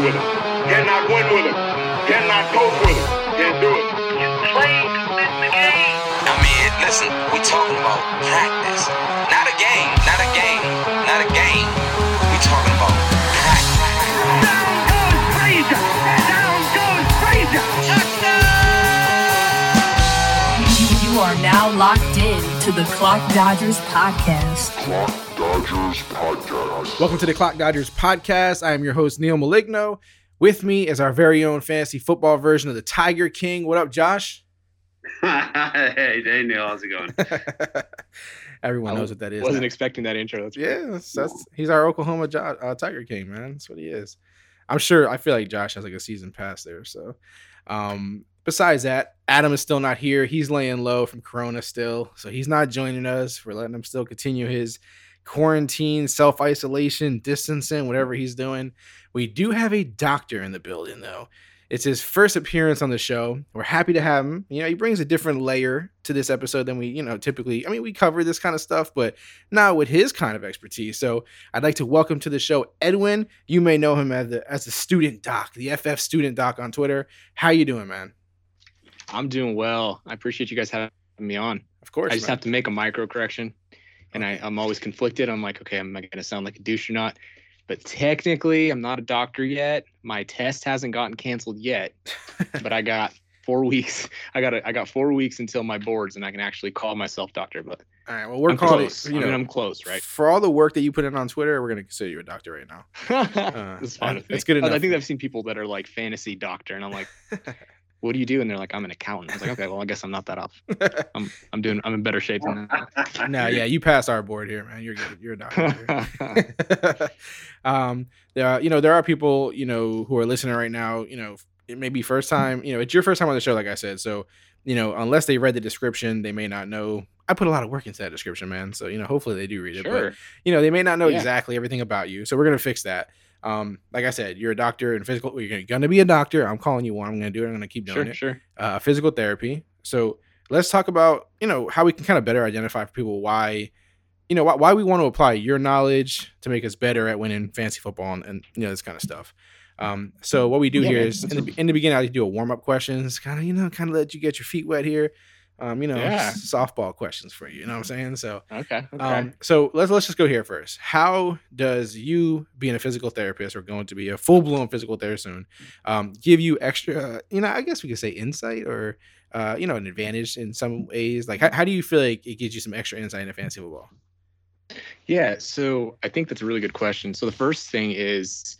with him. Cannot win with him. Cannot coach with him. Can't do it. You play to win the game. I mean, listen, we talking about practice. Not a game. Not a game. Not a game. We talking about practice. Down goes Frazier. Down goes Frazier. You are now locked in to the Clock Dodgers podcast. Clock Dodgers Podcast. Welcome to the Clock Dodgers podcast. I am your host, Neil Maligno. With me is our very own fantasy football version of the Tiger King. What up, Josh? Hey, Neil, how's it going? Everyone knows what that is. Wasn't expecting that intro. He's our Oklahoma Tiger King, man. That's what he is. I feel like Josh has like a season pass there. So, besides that, Adam is still not here. He's laying low from Corona still, so he's not joining us. We're letting him still continue his quarantine, self-isolation, distancing, whatever he's doing. We do have a doctor in the building, though. It's his first appearance on the show. We're happy to have him. You know, he brings a different layer to this episode than we, typically. I mean, we cover this kind of stuff, but not with his kind of expertise. So I'd like to welcome to the show Edwin. You may know him as the student doc, the FF student doc on Twitter. How you doing, man? I'm doing well. I appreciate you guys having me on. Of course. I just have to make a micro correction. And I'm always conflicted. I'm like, okay, am I going to sound like a douche or not? But technically, I'm not a doctor yet. My test hasn't gotten canceled yet. But I got 4 weeks. I got 4 weeks until my boards, and I can actually call myself doctor. But all right, well, we're close. I'm close, right? For all the work that you put in on Twitter, we're going to consider you a doctor right now. It's fine. It's good enough. I think I've seen people that are like fantasy doctor, and I'm like, what do you do? And they're like, I'm an accountant. I was like, okay, well, I guess I'm not that off. I'm in better shape than that. No, yeah, you passed our board here, man. You're good. You're a doctor. There are people, who are listening right now, it may be first time, it's your first time on the show, like I said. So, unless they read the description, they may not know. I put a lot of work into that description, man. So, hopefully they do read it. Sure. But, they may not know exactly everything about you. So we're going to fix that. Like I said, you're a doctor in physical. You're going to be a doctor. I'm calling you one. I'm going to do it. I'm going to keep doing it. Sure. Physical therapy. So let's talk about, how we can kind of better identify for people why we want to apply your knowledge to make us better at winning fantasy football and this kind of stuff. So what we do here is in the beginning, I like to do a warm up questions, kind of let you get your feet wet here. Softball questions for you. You know what I'm saying? So, okay. So let's just go here first. How does you being a physical therapist or going to be a full blown physical therapist soon, give you extra, I guess we could say insight or, an advantage in some ways? Like, how do you feel like it gives you some extra insight into fantasy football? Yeah. So I think that's a really good question. So the first thing is,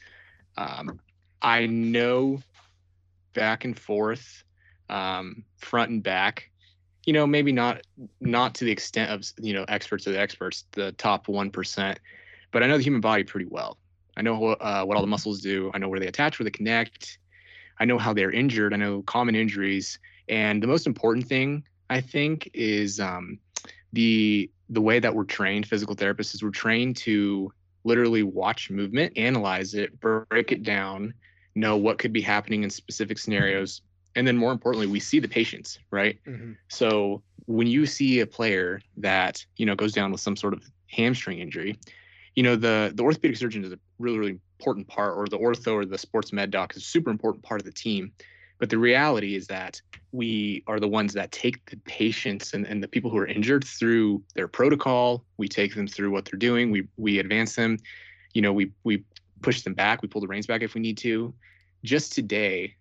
I know back and forth, front and back, maybe not to the extent of, experts of the experts, the top 1%, but I know the human body pretty well. I know what all the muscles do. I know where they attach, where they connect. I know how they're injured. I know common injuries. And the most important thing, I think, is the way that we're trained, physical therapists, is we're trained to literally watch movement, analyze it, break it down, know what could be happening in specific scenarios. And then more importantly, we see the patients, right? Mm-hmm. So when you see a player that, goes down with some sort of hamstring injury, the orthopedic surgeon is a really, really important part, or the ortho or the sports med doc is a super important part of the team. But the reality is that we are the ones that take the patients and the people who are injured through their protocol. We take them through what they're doing. We advance them. We push them back. We pull the reins back if we need to. Just today,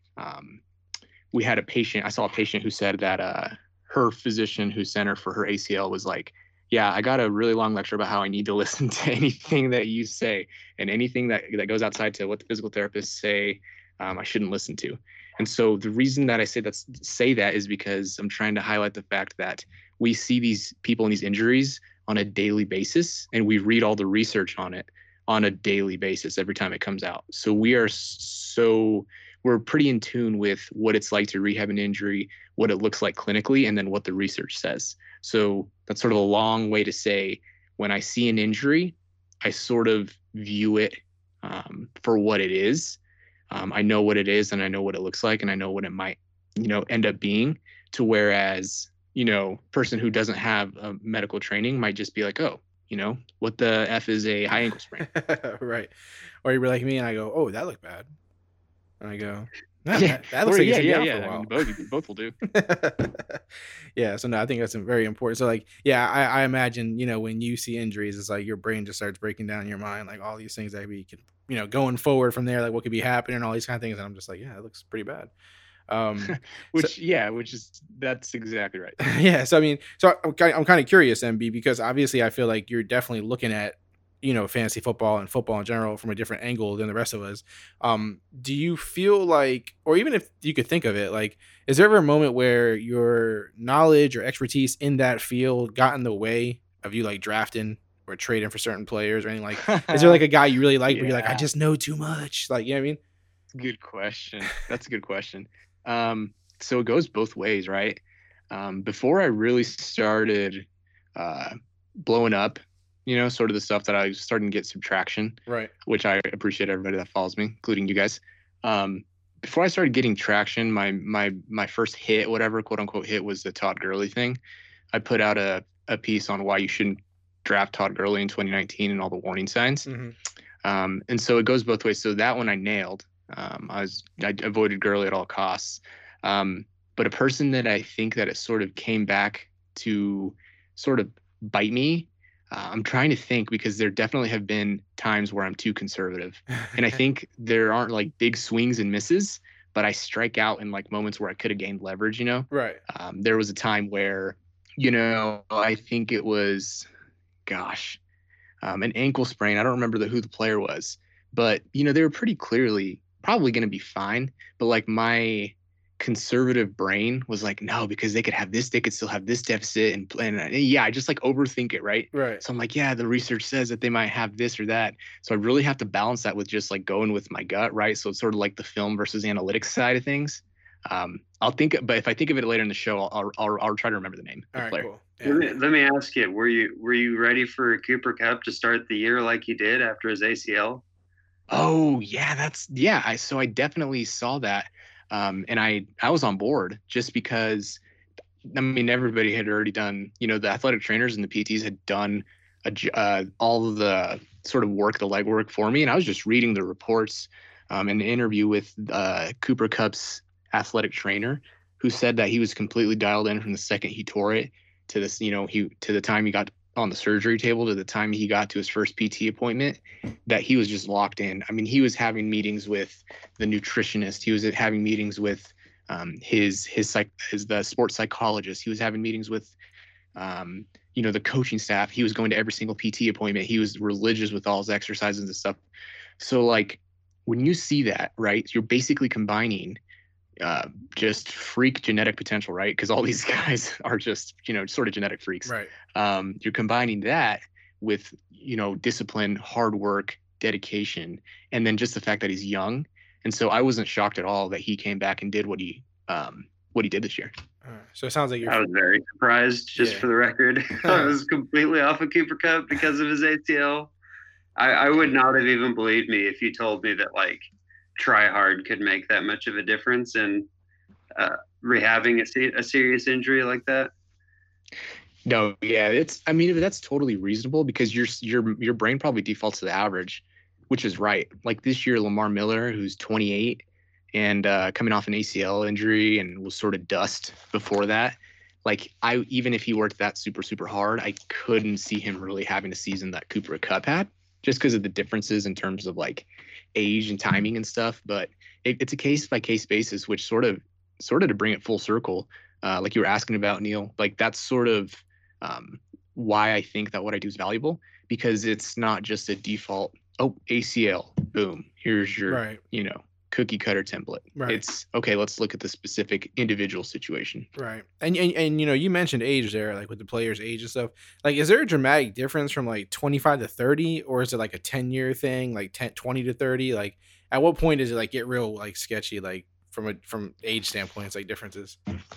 we had a patient. I saw a patient who said that her physician who sent her for her ACL was like, yeah, I got a really long lecture about how I need to listen to anything that you say, and anything that goes outside to what the physical therapists say, I shouldn't listen to. And so the reason that I say that is because I'm trying to highlight the fact that we see these people and these injuries on a daily basis, and we read all the research on it on a daily basis every time it comes out. So we're pretty in tune with what it's like to rehab an injury, what it looks like clinically, and then what the research says. So that's sort of a long way to say, when I see an injury, I sort of view it for what it is. I know what it is, and I know what it looks like, and I know what it might, end up being. To whereas, person who doesn't have a medical training might just be like, oh, what the F is a high ankle sprain? Right. Or you're like me and I go, oh, that looked bad. And I go, "Man, that looks like it's gonna be out for a while." I mean, both will do. Yeah, so no, I think that's very important. So like, yeah, I imagine, when you see injuries, it's like your brain just starts breaking down in your mind, like all these things that we could, going forward from there, like what could be happening and all these kind of things. And I'm just like, yeah, it looks pretty bad. That's exactly right. Yeah. So, I mean, I'm kind of curious, MB, because obviously I feel like you're definitely looking at, fantasy football and football in general from a different angle than the rest of us. Do you feel like, or even if you could think of it, like, is there ever a moment where your knowledge or expertise in that field got in the way of you like drafting or trading for certain players or anything? Like, is there like a guy you really like where you're like, I just know too much? Like, you know what I mean? Good question. That's a good question. So it goes both ways, right? Before I really started blowing up, sort of the stuff that I was starting to get some traction, right? Which I appreciate everybody that follows me, including you guys. Before I started getting traction, my first hit, whatever quote unquote hit, was the Todd Gurley thing. I put out a piece on why you shouldn't draft Todd Gurley in 2019 and all the warning signs. Mm-hmm. And so it goes both ways. So that one I nailed. I avoided Gurley at all costs. But a person that I think that it sort of came back to sort of bite me. I'm trying to think, because there definitely have been times where I'm too conservative, and I think there aren't like big swings and misses, but I strike out in like moments where I could have gained leverage, Right. There was a time where, I think it was, an ankle sprain. I don't remember who the player was, but they were pretty clearly probably going to be fine. But like my conservative brain was like, no, because they could still have this deficit, and I just like overthink it, right? Right. So I'm like, yeah, the research says that they might have this or that. So I really have to balance that with just like going with my gut, right? So it's sort of like the film versus analytics side of things. But if I think of it later in the show, I'll try to remember the name of the player. Cool. Yeah. Let me ask you, were you ready for Cooper Kupp to start the year like you did after his ACL? Oh yeah, so I definitely saw that. And I was on board just because, I mean, everybody had already done, the athletic trainers and the PTs had done all of the sort of work, the legwork for me. And I was just reading the reports, an interview with Cooper Kupp's athletic trainer, who said that he was completely dialed in from the second he tore it to this, to the time he got on the surgery table to the time he got to his first PT appointment, that he was just locked in. I mean, he was having meetings with the nutritionist. He was having meetings with the sports psychologist. He was having meetings with, the coaching staff. He was going to every single PT appointment. He was religious with all his exercises and stuff. So like when you see that, right, you're basically combining just freak genetic potential, right? Because all these guys are just, sort of genetic freaks. Right. You're combining that with, discipline, hard work, dedication, and then just the fact that he's young. And so I wasn't shocked at all that he came back and did what he did this year. So it sounds like I was very surprised, just for the record. I was completely off of Cooper Kupp because of his ACL. I would not have even believed me if you told me that like try hard could make that much of a difference in rehabbing a serious injury like that. No, yeah, that's totally reasonable, because your brain probably defaults to the average, which is right. Like this year, Lamar Miller, who's 28 and coming off an ACL injury and was sort of dust before that. Like even if he worked that super, super hard, I couldn't see him really having a season that Cooper Kupp had, just because of the differences in terms of like age and timing and stuff. But it's a case by case basis, which sort of to bring it full circle, like you were asking about, Neil, like that's sort of why I think that what I do is valuable, because it's not just a default, ACL, boom, here's your, cookie cutter template. Right. It's okay, let's look at the specific individual situation. Right. And you mentioned age there, like with the player's age and stuff. Like, is there a dramatic difference from like 25 to 30, or is it like a 10-year thing, like 20 to 30? Like, at what point does it like get real like sketchy, like from age standpoints, like differences?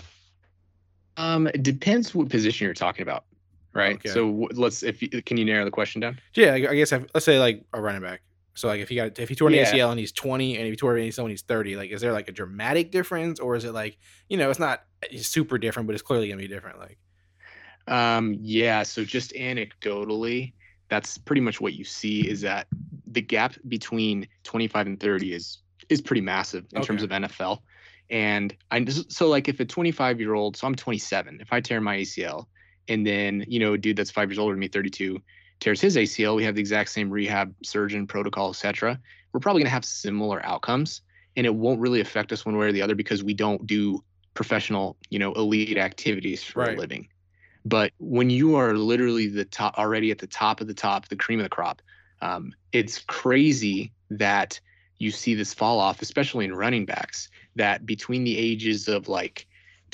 It depends what position you're talking about, right? Okay. So can you narrow the question down? Yeah, I guess let's say like a running back. So like if he tore an ACL and he's 20, and if he tore an ACL and he's 30, like is there like a dramatic difference, or is it like, it's not super different, but it's clearly gonna be different? Like, yeah. So just anecdotally, that's pretty much what you see, is that the gap between 25 and 30 is is pretty massive in terms of NFL. And so like if a 25-year-old, so I'm 27, if I tear my ACL and then, a dude that's 5 years older than me, 32, tears his ACL, we have the exact same rehab surgeon protocol, etc. We're probably going to have similar outcomes, and it won't really affect us one way or the other because we don't do professional, elite activities for a living. But when you are literally already at the top of the top, the cream of the crop, it's crazy that you see this fall off, especially in running backs, that between the ages of like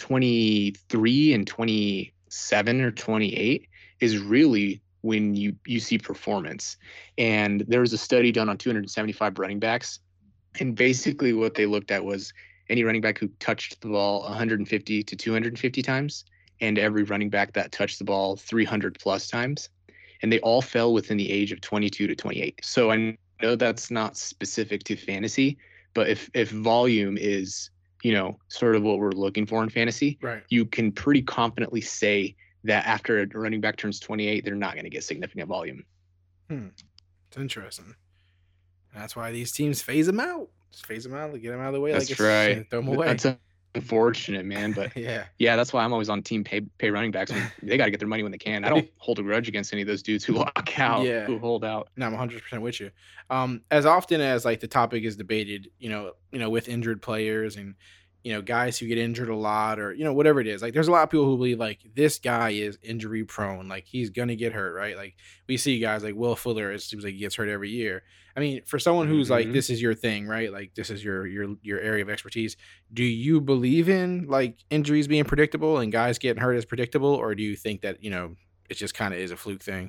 23 and 27 or 28 is really when you see performance. And there was a study done on 275 running backs. And basically what they looked at was any running back who touched the ball 150 to 250 times and every running back that touched the ball 300 plus times. And they all fell within the age of 22 to 28. So I know that's not specific to fantasy, but if volume is, sort of what we're looking for in fantasy, you can pretty confidently say that after a running back turns 28, they're not going to get significant volume. It's interesting. That's why these teams phase them out. Just phase them out, get them out of the way. That's right. Throw them away. That's unfortunate, man. But yeah, that's why I'm always on team pay running backs. They got to get their money when they can. I don't hold a grudge against any of those dudes who lock out, who hold out. No, I'm 100% with you. As often as like the topic is debated, with injured players and guys who get injured a lot or whatever it is, like there's a lot of people who believe like this guy is injury prone, like he's gonna get hurt, right? Like we see guys like Will Fuller, it seems like he gets hurt every year. I mean, for someone who's like, this is your thing, right? Like this is your area of expertise. Do you believe in like injuries being predictable and guys getting hurt as predictable, or do you think that it just kind of is a fluke thing?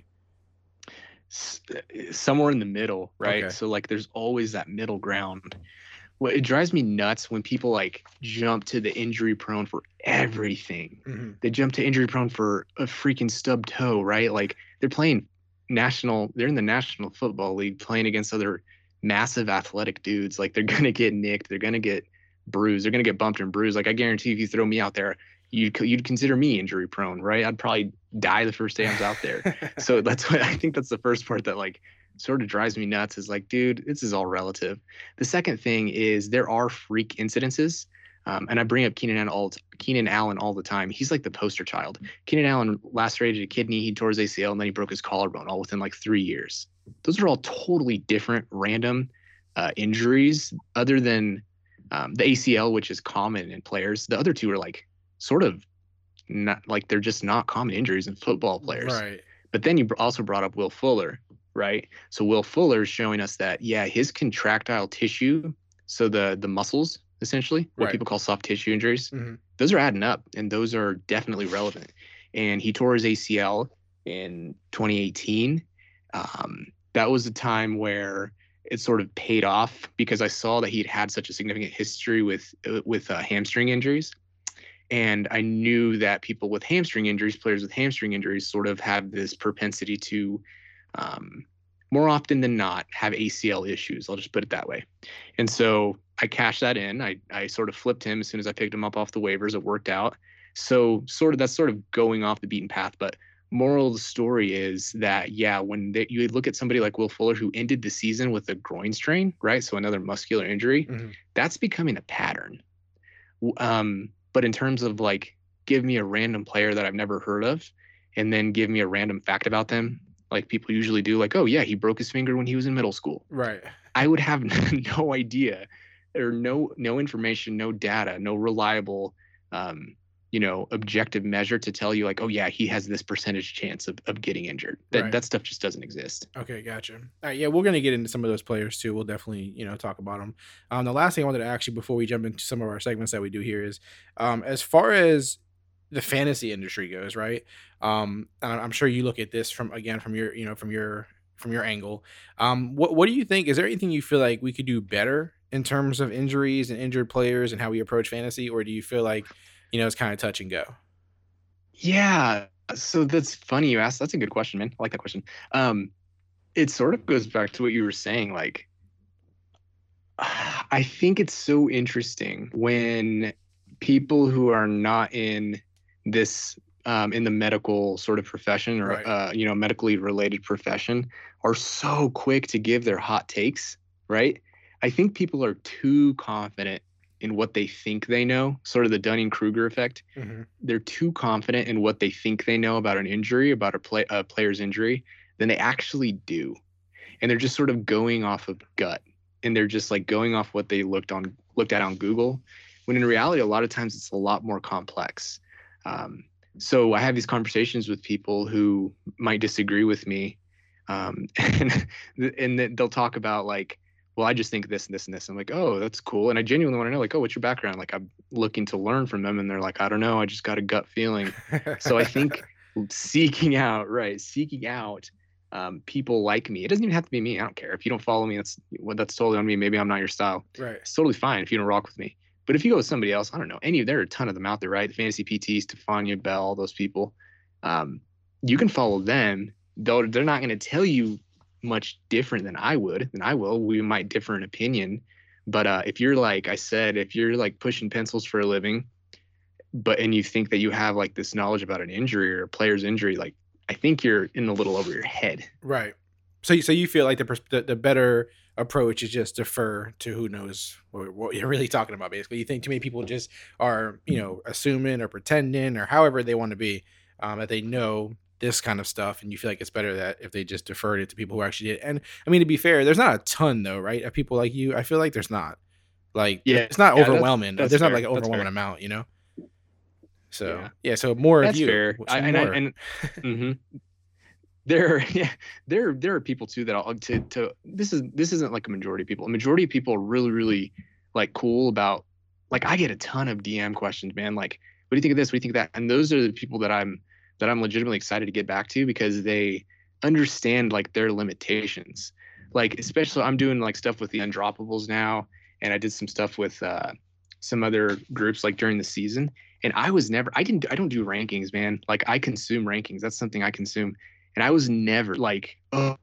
Somewhere in the middle, right? Okay. So like there's always that middle ground. Well, it drives me nuts when people like jump to the injury prone for everything. They jump to injury prone for a freaking stub toe, right? Like they're in the National Football League playing against other massive athletic dudes. Like they're going to get nicked. They're going to get bruised. They're going to get bumped and bruised. Like I guarantee if you throw me out there, you'd consider me injury prone, right? I'd probably die the first day I was out there. So that's what I think that's the first part that like sort of drives me nuts is like, dude, this is all relative. The second thing is there are freak incidences. And I bring up Keenan Allen all the time. He's like the poster child. Keenan Allen lacerated a kidney, he tore his ACL, and then he broke his collarbone all within like 3 years. Those are all totally different random injuries other than the ACL, which is common in players. The other two are like sort of not like they're just not common injuries in football players. Right. But then you also brought up Will Fuller. Right. So Will Fuller is showing us that, his contractile tissue, so the muscles, essentially, what people call soft tissue injuries, those are adding up and those are definitely relevant. And he tore his ACL in 2018. That was a time where it sort of paid off because I saw that he'd had such a significant history with hamstring injuries. And I knew that people with hamstring injuries, players with hamstring injuries sort of have this propensity to more often than not have ACL issues. I'll just put it that way. And so I cashed that in. I sort of flipped him as soon as I picked him up off the waivers. It worked out. So that's sort of going off the beaten path. But moral of the story is that, when you look at somebody like Will Fuller who ended the season with a groin strain, right? So another muscular injury, that's becoming a pattern. But in terms of like, give me a random player that I've never heard of and then give me a random fact about them, like people usually do, like, oh yeah, he broke his finger when he was in middle school. Right. I would have no idea or no information, no data, no reliable, objective measure to tell you like, oh yeah, he has this percentage chance of getting injured. That stuff just doesn't exist. Okay. Gotcha. All right. Yeah. We're going to get into some of those players too. We'll definitely, talk about them. The last thing I wanted to ask you before we jump into some of our segments that we do here is, as far as the fantasy industry goes, right? I'm sure you look at this from your angle. What do you think? Is there anything you feel like we could do better in terms of injuries and injured players and how we approach fantasy, or do you feel like it's kind of touch and go? Yeah, so that's funny you asked. That's a good question, man. I like that question. It sort of goes back to what you were saying. Like, I think it's so interesting when people who are not in this in the medical sort of profession or medically related profession are so quick to give their hot takes, right? I think people are too confident in what they think they know, sort of the Dunning-Kruger effect. Mm-hmm. They're too confident in what they think they know about an injury, about a player's injury, than they actually do. And they're just sort of going off of gut. And they're just like going off what they looked at on Google, when in reality, a lot of times it's a lot more complex. So I have these conversations with people who might disagree with me. And then they'll talk about like, well, I just think this and this and this. I'm like, oh, that's cool. And I genuinely want to know, like, oh, what's your background? Like, I'm looking to learn from them. And they're like, I don't know. I just got a gut feeling. So I think seeking out people like me. It doesn't even have to be me. I don't care. If you don't follow me, that's totally on me. Maybe I'm not your style. Right. It's totally fine if you don't rock with me. But if you go with somebody else, I don't know. There are a ton of them out there, right? The Fantasy PTs, Stefania Bell, all those people. You can follow them. Though they're not going to tell you much different than I will. We might differ in opinion. But if you're like I said, if you're like pushing pencils for a living, and you think that you have like this knowledge about an injury or a player's injury, like I think you're in a little over your head. Right. So you feel like the better approach is just defer to who knows what you're really talking about. Basically, you think too many people just are, assuming or pretending or however they want to be, that they know this kind of stuff, and you feel like it's better that if they just deferred it to people who actually did. And I mean, to be fair, there's not a ton though, right? Of people like you. I feel like there's not it's not overwhelming. That's there's fair. not like an overwhelming amount, So so more That's of you. fair. Mm-hmm. There are people too that this isn't like a majority of people. A majority of people are really, really like cool about, like, I get a ton of DM questions, man. Like, what do you think of this? What do you think of that? And those are the people that I'm legitimately excited to get back to, because they understand like their limitations. Like, especially I'm doing like stuff with the Undroppables now, and I did some stuff with some other groups like during the season. And I don't do rankings, man. Like, I consume rankings. That's something I consume. And I was never like,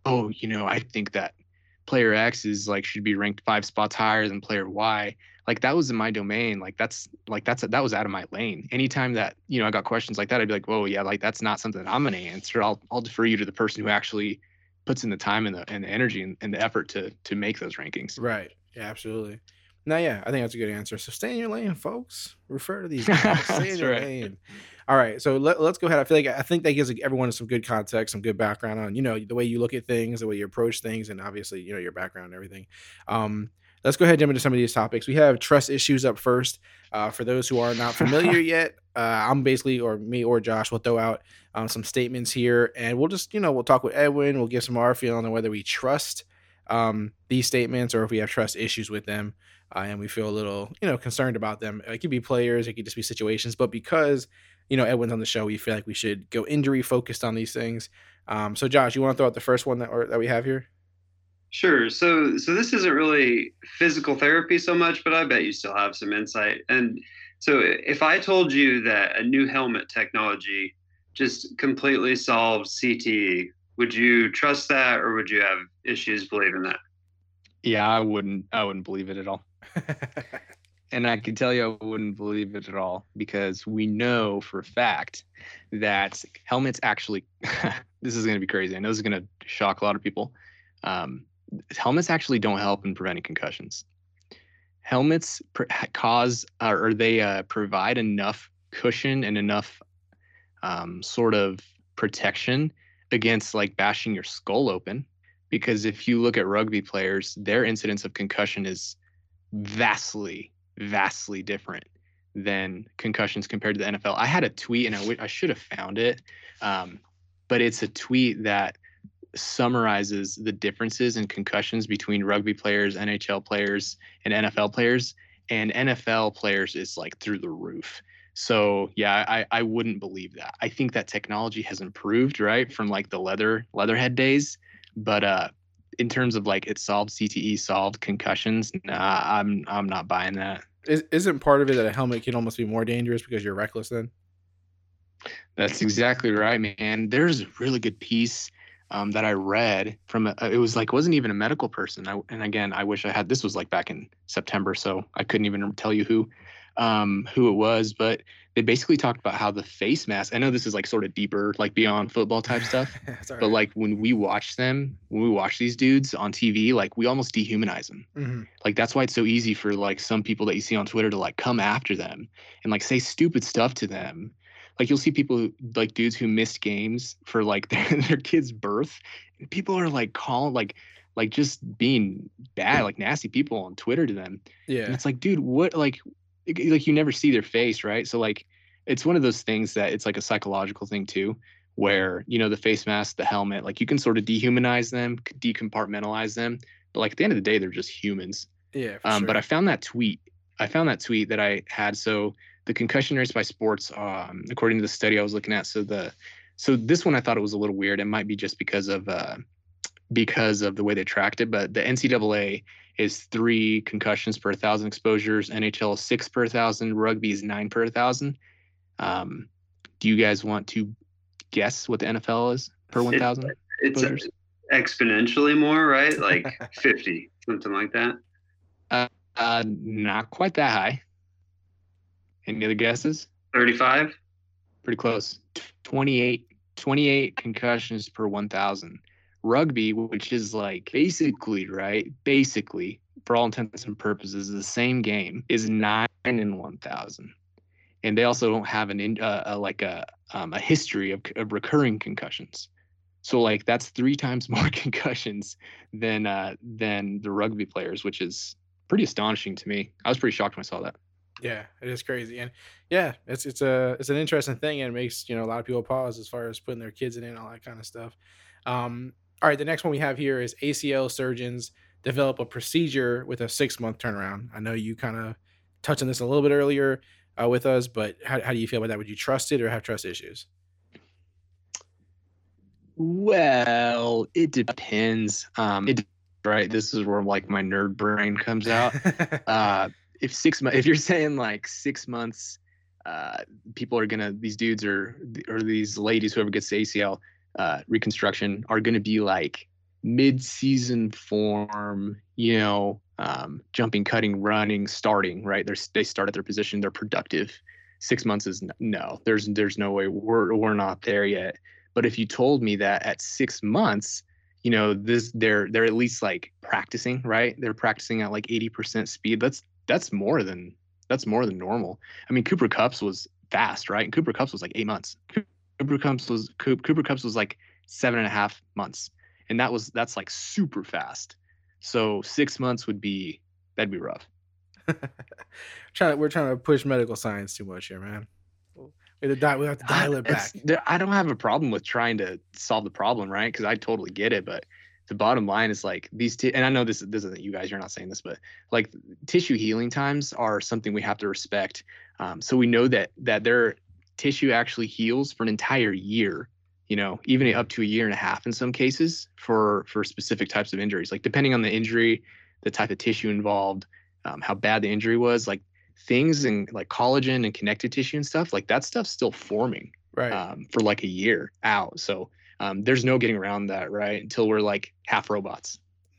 I think that player X is like should be ranked 5 spots higher than player Y. Like, that was in my domain. That was out of my lane. Anytime that, I got questions like that, I'd be like, whoa, yeah, like that's not something that I'm going to answer. I'll defer you to the person who actually puts in the time and the energy and the effort to make those rankings. Right. Yeah, absolutely. No, yeah, I think that's a good answer. So stay in your lane, folks. Refer to these guys. Stay in your lane. All right, so let's go ahead. I think that gives everyone some good context, some good background on, the way you look at things, the way you approach things, and obviously, your background and everything. Let's go ahead and jump into some of these topics. We have trust issues up first. For those who are not familiar yet, I'm basically, or me or Josh, will throw out some statements here, and we'll just, we'll talk with Edwin. We'll give some of our feeling on whether we trust these statements or if we have trust issues with them. And we feel a little, concerned about them. It could be players, it could just be situations, but because, Edwin's on the show, we feel like we should go injury focused on these things. So Josh, you want to throw out the first one that we have here? Sure. So this isn't really physical therapy so much, but I bet you still have some insight. And so if I told you that a new helmet technology just completely solves CTE, would you trust that, or would you have issues believing that? Yeah, I wouldn't believe it at all. And I can tell you I wouldn't believe it at all, because we know for a fact that helmets actually, this is going to be crazy. I know this is going to shock a lot of people. Helmets actually don't help in preventing concussions. Helmets provide enough cushion and enough sort of protection against like bashing your skull open. Because if you look at rugby players, their incidence of concussion is vastly different than concussions compared to the NFL. I had a tweet, and I should have found it, but it's a tweet that summarizes the differences in concussions between rugby players, NHL players, and NFL players. And NFL players is like through the roof. So yeah, I wouldn't believe that. I think that technology has improved, right, from like the leatherhead days. But in terms of like it solved CTE, solved concussions, nah, I'm not buying that. Isn't part of it that a helmet can almost be more dangerous because you're reckless then? That's exactly right, man. There's a really good piece that I read from it wasn't even a medical person. And again, I wish I had, this was like back in September, so I couldn't even tell you who. who it was, but they basically talked about how the face mask, I know this is like sort of deeper, like beyond football type stuff, but like when we watch these dudes on TV, like we almost dehumanize them. Mm-hmm. Like that's why it's so easy for like some people that you see on Twitter to like come after them and like say stupid stuff to them. Like you'll see people like dudes who missed games for like their kid's birth. And people are like calling like just being bad, like nasty people on Twitter to them. Yeah. And it's like, dude, what like you never see their face, right? So like it's one of those things that it's like a psychological thing too, where, you know, the face mask, the helmet, like you can sort of dehumanize them, decompartmentalize them, but like at the end of the day, they're just humans. Yeah. Sure. But I found that tweet that I had. So the concussion rates by sports, according to the study I was looking at, so this one I thought it was a little weird. It might be just because of the way they tracked it, but the NCAA is 3 concussions per 1,000 exposures. NHL is 6 per 1,000. Rugby is 9 per 1,000. Do you guys want to guess what the NFL is per 1,000? It's exponentially more, right? Like 50, something like that. Not quite that high. Any other guesses? 35. Pretty close. 28 concussions per 1,000. Rugby, which is like basically for all intents and purposes the same game, is 9 in 1,000, and they also don't have a history of recurring concussions. So like that's 3 times more concussions than the rugby players, which is pretty astonishing to me. I was pretty shocked when I saw that. Yeah, it is crazy, and yeah, it's an interesting thing, and it makes, you know, a lot of people pause as far as putting their kids in it and all that kind of stuff. All right, the next one we have here is ACL surgeons develop a procedure with a 6-month turnaround. I know you kind of touched on this a little bit earlier with us, but how do you feel about that? Would you trust it or have trust issues? Well, it depends. Right. This is where like my nerd brain comes out. If you're saying like 6 months, people are these dudes or these ladies, whoever gets the ACL reconstruction, are going to be like mid-season form, you know, jumping, cutting, running, starting, right? They start at their position. They're productive. 6 months is no, there's no way we're not there yet. But if you told me that at 6 months, you know, they're at least like practicing, right? They're practicing at like 80% speed. That's more than normal. I mean, Cooper Kupp's was fast, right? And Cooper Kupp's was like 8 months. Cooper Kupp's was like 7.5 months, and that's like super fast. So 6 months that'd be rough. We're trying to push medical science too much here, man. We have to dial it back. I don't have a problem with trying to solve the problem, right? Because I totally get it, but the bottom line is like and I know this isn't you guys, you're not saying this, but like tissue healing times are something we have to respect. So we know that their tissue actually heals for an entire year, you know, even up to 1.5 years in some cases for specific types of injuries. Like depending on the injury, the type of tissue involved, how bad the injury was, like things in like collagen and connective tissue and stuff, like that stuff's still forming, right, for like 1 year out. So there's no getting around that, right? Until we're like half robots.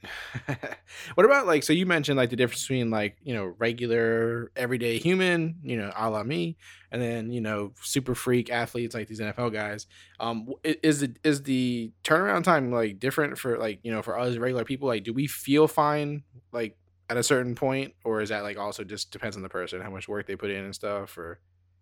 What about like, so you mentioned like the difference between like, you know, regular everyday human, you know, a la me, and then, you know, super freak athletes like these NFL guys. Is the turnaround time like different for like, you know, for us regular people? Like, do we feel fine like at a certain point, or is that like also just depends on the person, how much work they put in and stuff? Or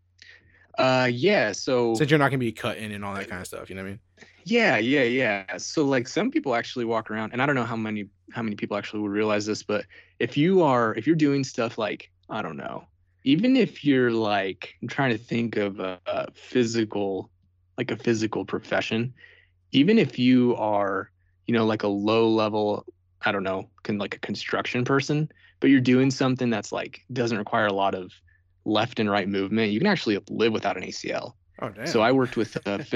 yeah, so since you're not gonna be cut in and all that kind of stuff, you know what I mean? Yeah. So like some people actually walk around, and I don't know how many people actually would realize this, but if you're doing stuff like, I don't know, even if you're like, I'm trying to think of a physical profession, even if you are, you know, like a low level, I don't know, like a construction person, but you're doing something that's like doesn't require a lot of left and right movement, you can actually live without an ACL. Oh, damn. So I worked with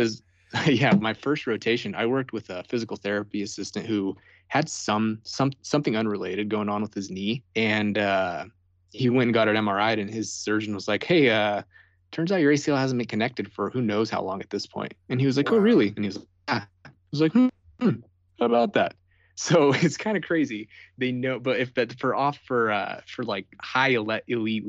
my first rotation, I worked with a physical therapy assistant who had something unrelated going on with his knee, and he went and got it MRI'd, and his surgeon was like, hey, turns out your ACL hasn't been connected for who knows how long at this point. And he was like, wow. Oh, really? And he was like, I was like, how about that? So it's kind of crazy. They know, but if that for like high elite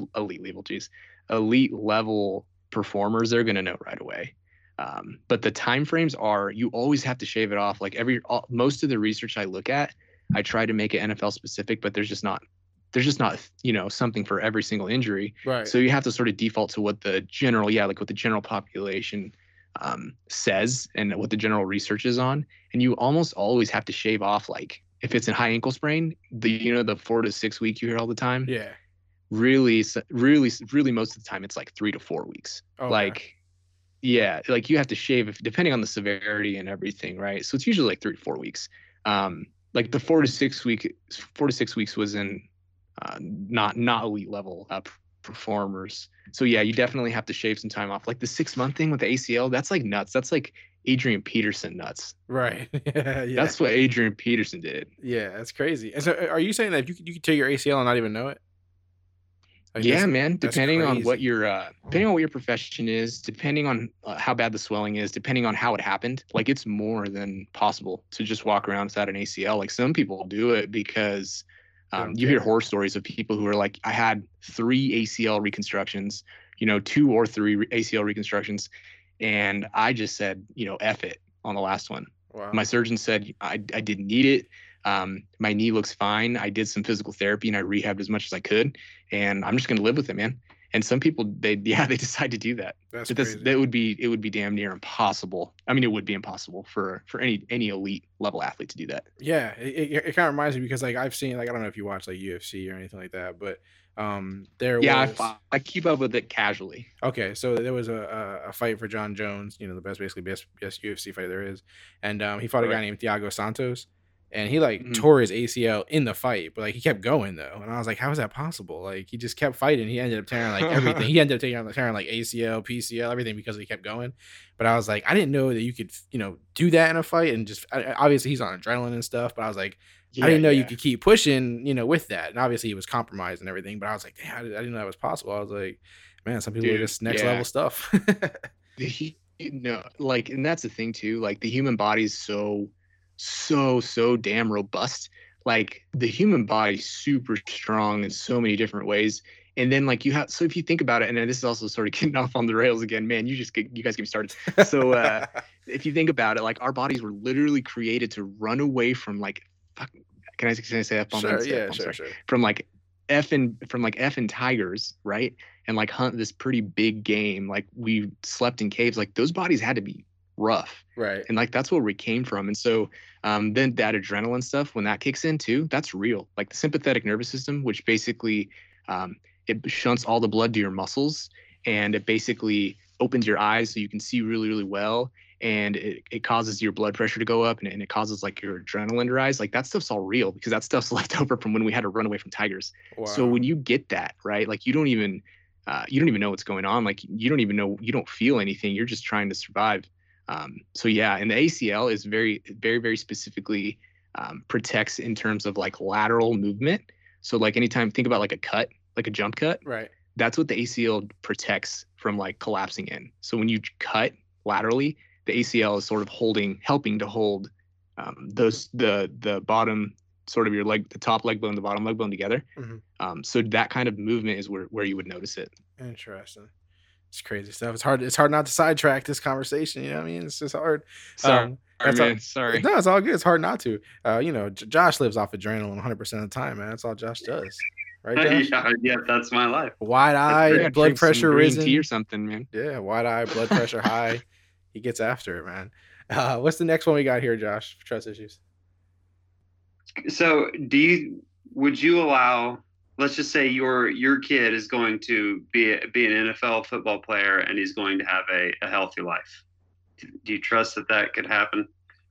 level performers, they're gonna know right away. But the time frames are, you always have to shave it off. Like most of the research I look at, I try to make it NFL specific, but there's just not something for every single injury. Right. So you have to sort of default to what the general population says and what the general research is on. And you almost always have to shave off, like if it's a high ankle sprain, the 4 to 6 week you hear all the time. Yeah. Really most of the time it's like 3 to 4 weeks. Okay. Like, yeah, like you have to shave depending on the severity and everything, right? So it's usually like 3 to 4 weeks. Like the 4 to 6 weeks was in not elite level performers. So yeah, you definitely have to shave some time off. Like the 6 month thing with the ACL, that's like nuts. That's like Adrian Peterson nuts. Right. Yeah. That's what Adrian Peterson did. Yeah, that's crazy. And so, are you saying that you could tear your ACL and not even know it? Like, yeah, man. Depending on crazy. what your profession is, depending on how bad the swelling is, depending on how it happened, like it's more than possible to just walk around without an ACL. Like some people do it because you hear horror stories of people who are like, I had 3 ACL reconstructions, 2 or 3 ACL reconstructions, and I just said, F it on the last one. Wow. My surgeon said I didn't need it. My knee looks fine. I did some physical therapy and I rehabbed as much as I could, and I'm just going to live with it, man. And some people, they decide to do that. It would be damn near impossible. I mean, it would be impossible for any elite level athlete to do that. Yeah, it kind of reminds me because like I've seen, like, I don't know if you watch like UFC or anything like that, but I keep up with it casually. Okay, so there was a fight for John Jones, the best UFC fight there is, and he fought a guy named Thiago Santos. And he tore his ACL in the fight, but like he kept going though. And I was like, how is that possible? Like he just kept fighting. He ended up tearing like everything. He ended up tearing like ACL, PCL, everything because he kept going. But I was like, I didn't know that you could, do that in a fight. And just obviously he's on adrenaline and stuff. But I was like, I didn't know you could keep pushing, with that. And obviously he was compromised and everything. But I was like, damn, I didn't know that was possible. I was like, man, some people are just next level stuff. And that's the thing too. Like the human body is so damn robust. Like the human body's super strong in so many different ways. And then like so if you think about it, and this is also sort of getting off on the rails again, man, you guys get me started. So if you think about it, like our bodies were literally created to run away from like, can I say F? Sure, yeah, sure. From like effing tigers, right? And like hunt this pretty big game. Like we slept in caves. Like those bodies had to be rough, right? And like that's where we came from. And so then that adrenaline stuff, when that kicks in too, that's real. Like the sympathetic nervous system, which basically it shunts all the blood to your muscles, and it basically opens your eyes so you can see really, really well, and it causes your blood pressure to go up, and it causes like your adrenaline to rise. Like that stuff's all real because that stuff's left over from when we had to run away from tigers. Wow. So when you get that, right, like you don't even know what's going on. Like you don't even know, you don't feel anything. You're just trying to survive. So yeah, and the ACL is very, very, very specifically protects in terms of like lateral movement. So like anytime, think about like a cut, like a jump cut, right? That's what the ACL protects from, like collapsing in. So when you cut laterally, the ACL is sort of helping to hold the bottom sort of your leg, the top leg bone, the bottom leg bone together. Mm-hmm. So that kind of movement is where you would notice it. Interesting. It's crazy stuff. It's hard not to sidetrack this conversation. You know what I mean? It's just hard. Sorry. Sorry. No, it's all good. It's hard not to. Josh lives off adrenaline 100% of the time, man. That's all Josh does. Right, Josh? Yeah, that's my life. Wide eye, blood pressure risen. Tea or something, man. Yeah, wide eye, blood pressure high. He gets after it, man. What's the next one we got here, Josh, for trust issues? So would you allow, let's just say your kid is going to be an NFL football player and he's going to have a healthy life. Do you trust that could happen?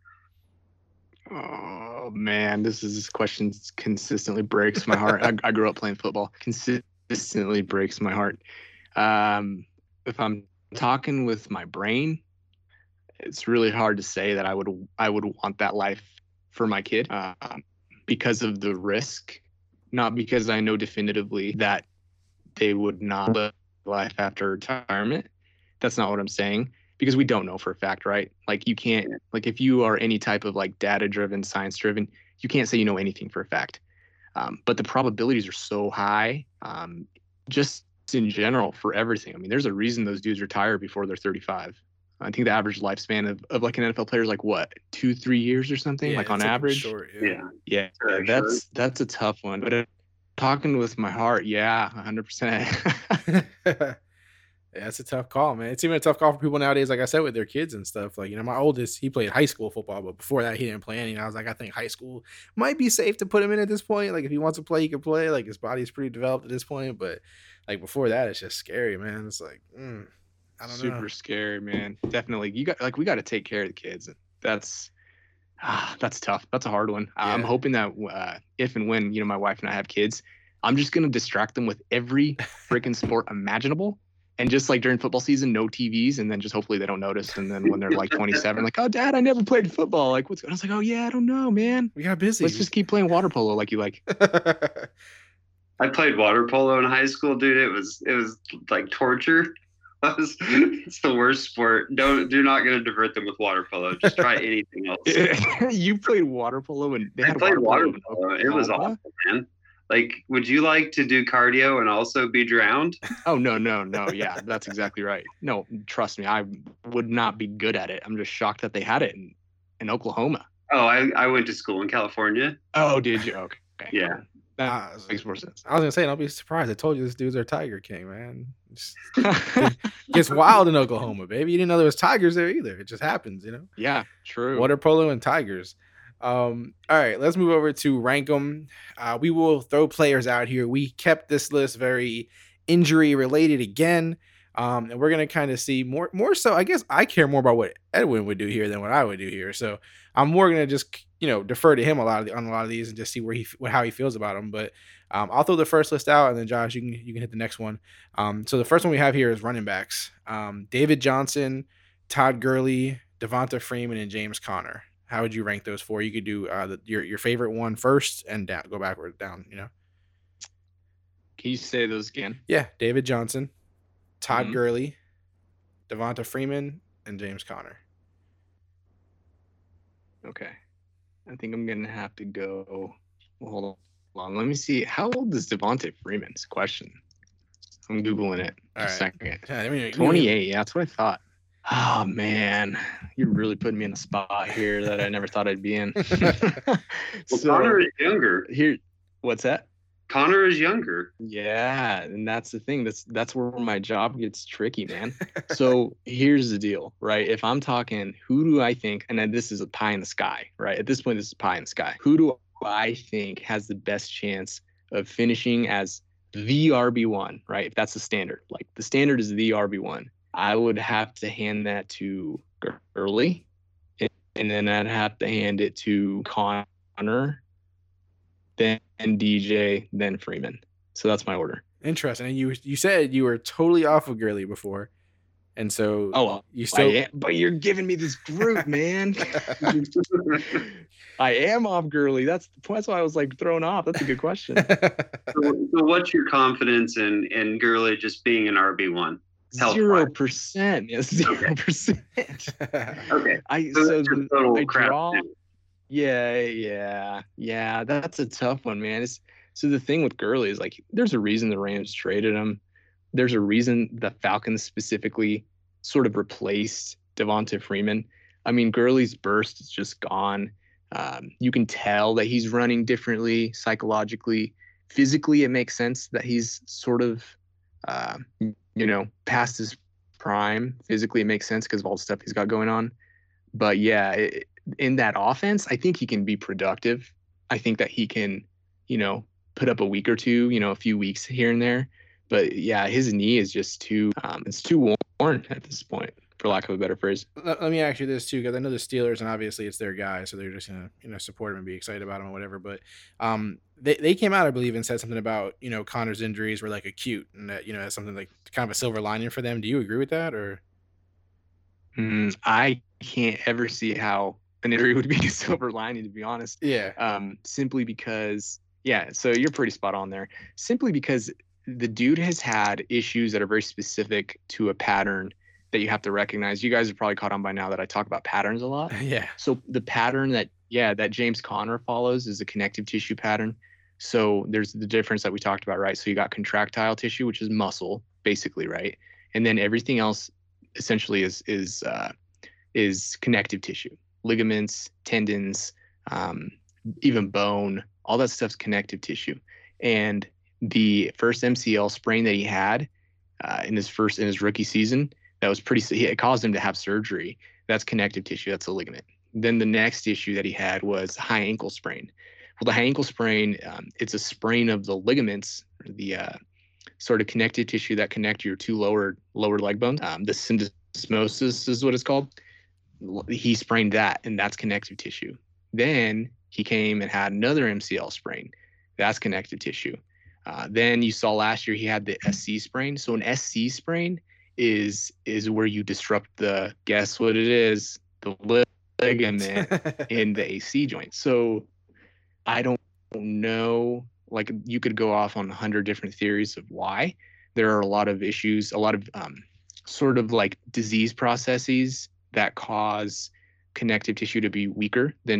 Oh man, this question consistently breaks my heart. I grew up playing football. Consistently breaks my heart. If I'm talking with my brain, it's really hard to say that I would want that life for my kid because of the risk, not because I know definitively that they would not live life after retirement. That's not what I'm saying. because we don't know for a fact, right? Like you can't, like if you are any type of like data-driven, science-driven, you can't say you know anything for a fact. But the probabilities are so high, just in general for everything. I mean, there's a reason those dudes retire before they're 35. I think the average lifespan of like an NFL player is like what, 2-3 years or something, like on average. Short, Yeah. That's a tough one. But talking with my heart, 100%. Yeah, it's a tough call, man. It's even a tough call for people nowadays, like I said, with their kids and stuff. Like, my oldest, he played high school football, but before that, he didn't play any. And I was like, I think high school might be safe to put him in at this point. Like, if he wants to play, he can play. Like, his body's pretty developed at this point. But, like, before that, it's just scary, man. It's like, I don't know. Super scary, man. Definitely. We got to take care of the kids. That's tough. That's a hard one. Yeah. I'm hoping that if and when, my wife and I have kids, I'm just going to distract them with every freaking sport imaginable. And just like during football season, no TVs, and then just hopefully they don't notice. And then when they're like 27, like, oh, Dad, I never played football. Like, what's going on? I was like, oh, yeah, I don't know, man. We got busy. Let's just keep playing water polo like you like. I played water polo in high school, dude. It was like torture. It's the worst sport. Do not get to divert them with water polo. Just try anything else. You played water polo and I played water polo. It was awful, man. Like, would you like to do cardio and also be drowned? Oh, no. Yeah, that's exactly right. No, trust me, I would not be good at it. I'm just shocked that they had it in Oklahoma. Oh, I went to school in California. Oh, did you? Okay. Yeah. That makes more sense. I was going to say, don't be surprised. I told you this dude's our Tiger King, man. It gets wild in Oklahoma, baby. You didn't know there was tigers there either. It just happens, Yeah, true. Water polo and tigers. All right, let's move over to rank 'em. We will throw players out here. We kept this list very injury related again, and we're gonna kind of see more so. I guess I care more about what Edwin would do here than what I would do here. So I'm more gonna just defer to him on a lot of these and just see how he feels about them. But I'll throw the first list out, and then Josh, you can hit the next one. So the first one we have here is running backs: David Johnson, Todd Gurley, Devonta Freeman, and James Conner. How would you rank those four? You could do your favorite one first and down, go backward down, Can you say those again? Yeah. David Johnson, Todd Gurley, Devonta Freeman, and James Conner. Okay. I think I'm going to have to go. Well, hold on. Let me see. How old is Devonta Freeman's question? I'm Googling it. A second. Yeah, 28. Yeah, that's what I thought. Oh, man. You're really putting me in a spot here that I never thought I'd be in. Well, Connor is younger. What's that? Connor is younger. Yeah, and that's the thing. That's where my job gets tricky, man. So here's the deal, right? If I'm talking, who do I think, and this is a pie in the sky, right? At this point, this is pie in the sky. Who do I think has the best chance of finishing as the RB1, right? If that's the standard. Like, the standard is the RB1. I would have to hand that to Gurley, and then I'd have to hand it to Connor, then DJ, then Freeman. So that's my order. Interesting. And you said you were totally off of Gurley before, and so you still. But you're giving me this group, man. I am off Gurley. That's why I was like thrown off. That's a good question. So what's your confidence in Gurley just being an RB1? 0%. Yes, 0%. Okay. I draw. Yeah. That's a tough one, man. So the thing with Gurley is, like, there's a reason the Rams traded him. There's a reason the Falcons specifically sort of replaced Devonta Freeman. I mean, Gurley's burst is just gone. You can tell that he's running differently psychologically. Physically, it makes sense that he's sort of past his prime. Physically, it makes sense because of all the stuff he's got going on. But yeah, in that offense, I think he can be productive. I think that he can, put up a week or two, a few weeks here and there. But yeah, his knee is just it's too worn at this point, for lack of a better phrase. Let me ask you this too, because I know the Steelers, and obviously it's their guy, so they're just gonna support him and be excited about him or whatever. But they came out, I believe, and said something about Connor's injuries were like acute, and that that's something like kind of a silver lining for them. Do you agree with that, or? I can't ever see how an injury would be a silver lining, to be honest. Yeah. Simply because, so you're pretty spot on there. Simply because the dude has had issues that are very specific to a pattern that you have to recognize. You guys have probably caught on by now that I talk about patterns a lot. Yeah. So the pattern that James Conner follows is a connective tissue pattern. So there's the difference that we talked about, right? So you got contractile tissue, which is muscle, basically, right? And then everything else essentially is connective tissue, ligaments, tendons, even bone. All that stuff's connective tissue. And the first MCL sprain that he had in his rookie season, that was it caused him to have surgery. That's connective tissue. That's a ligament. Then the next issue that he had was high ankle sprain. Well, the high ankle sprain, it's a sprain of the ligaments, or the sort of connective tissue that connect your two lower leg bones. The syndesmosis is what it's called. He sprained that, and that's connective tissue. Then he came and had another MCL sprain. That's connective tissue. Then you saw last year he had the SC sprain. So an SC sprain is where you disrupt guess what it is, the ligament in the AC joint. So I don't know, like you could go off on 100 different theories of why. There are a lot of issues, a lot of sort of like disease processes that cause connective tissue to be weaker than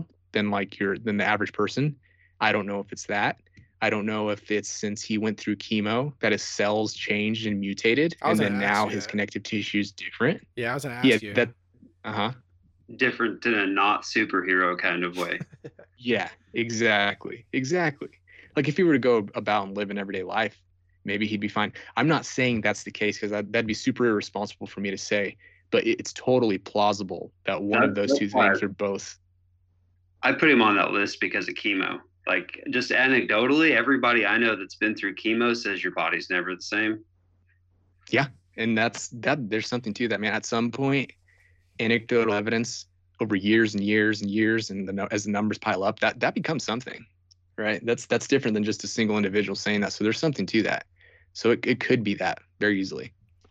the average person. I don't know if it's that. I don't know if it's since he went through chemo that his cells changed and mutated, and then now his connective tissue is different. Yeah, I was gonna ask you. That. Different in a not superhero kind of way. Yeah, exactly. Like if he were to go about and live an everyday life, maybe he'd be fine. I'm not saying that's the case because that'd be super irresponsible for me to say, but it's totally plausible that one of those two things are both. I put him on that list because of chemo. Like just anecdotally, everybody I know that's been through chemo says your body's never the same. Yeah, and there's something to that, man. At some point, anecdotal evidence over years and years and years, and as the numbers pile up, that becomes something, right? That's different than just a single individual saying that. So there's something to that. So it could be that very easily.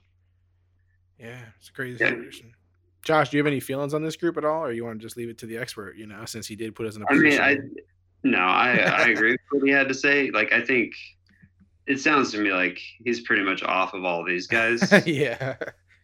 Yeah, it's a crazy situation. Josh, do you have any feelings on this group at all, or you want to just leave it to the expert? Since he did put us in a position. I agree with what he had to say. Like, I think it sounds to me like he's pretty much off of all these guys. Yeah.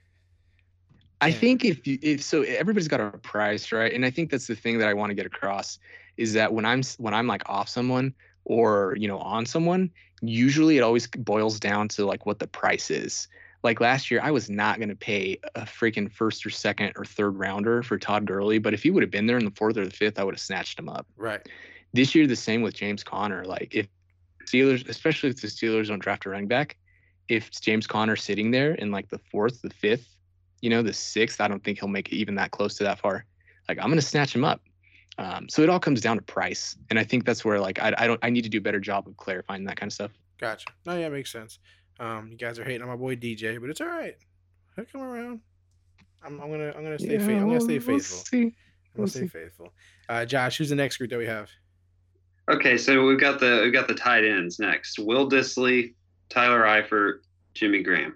I think if so, everybody's got a price, right? And I think that's the thing that I want to get across is that when I'm like off someone or on someone, usually it always boils down to like what the price is. Like last year, I was not going to pay a freaking first or second or third rounder for Todd Gurley, but if he would have been there in the fourth or the fifth, I would have snatched him up. Right. This year, the same with James Conner. Like if Steelers, especially if the Steelers don't draft a running back, if James Conner's sitting there in like the fourth, the fifth, the sixth, I don't think he'll make it even that close to that far. Like I'm going to snatch him up. So it all comes down to price. And I think that's where like, I need to do a better job of clarifying that kind of stuff. Gotcha. No, yeah, makes sense. You guys are hating on my boy DJ, but it's all right. He'll come around. I'm gonna stay faithful. I'm gonna stay faithful. I'm gonna stay faithful. Josh, who's the next group that we have? Okay, so we've got the tight ends next. Will Dissly, Tyler Eifert, Jimmy Graham.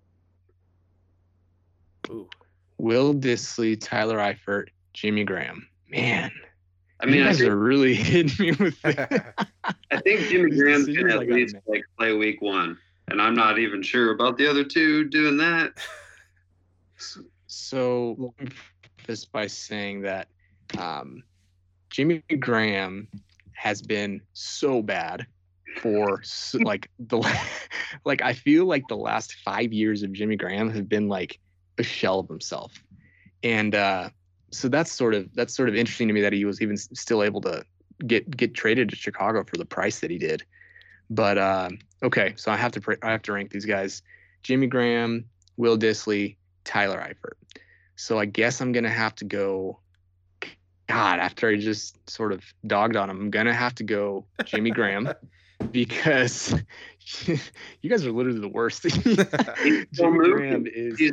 Ooh. Will Dissly, Tyler Eifert, Jimmy Graham. Man. I mean, you guys are really hitting me with that. I think Jimmy Graham's going to at least play week one. And I'm not even sure about the other two doing that. So just by saying that Jimmy Graham has been so bad for I feel like the last 5 years of Jimmy Graham have been like a shell of himself. And so that's sort of interesting to me that he was even still able to get traded to Chicago for the price that he did. But okay, so I have to rank these guys: Jimmy Graham, Will Dissly, Tyler Eifert. So I guess I'm gonna have to go. God, after I just sort of dogged on him, I'm gonna have to go Jimmy Graham because you guys are literally the worst. Jimmy Graham is.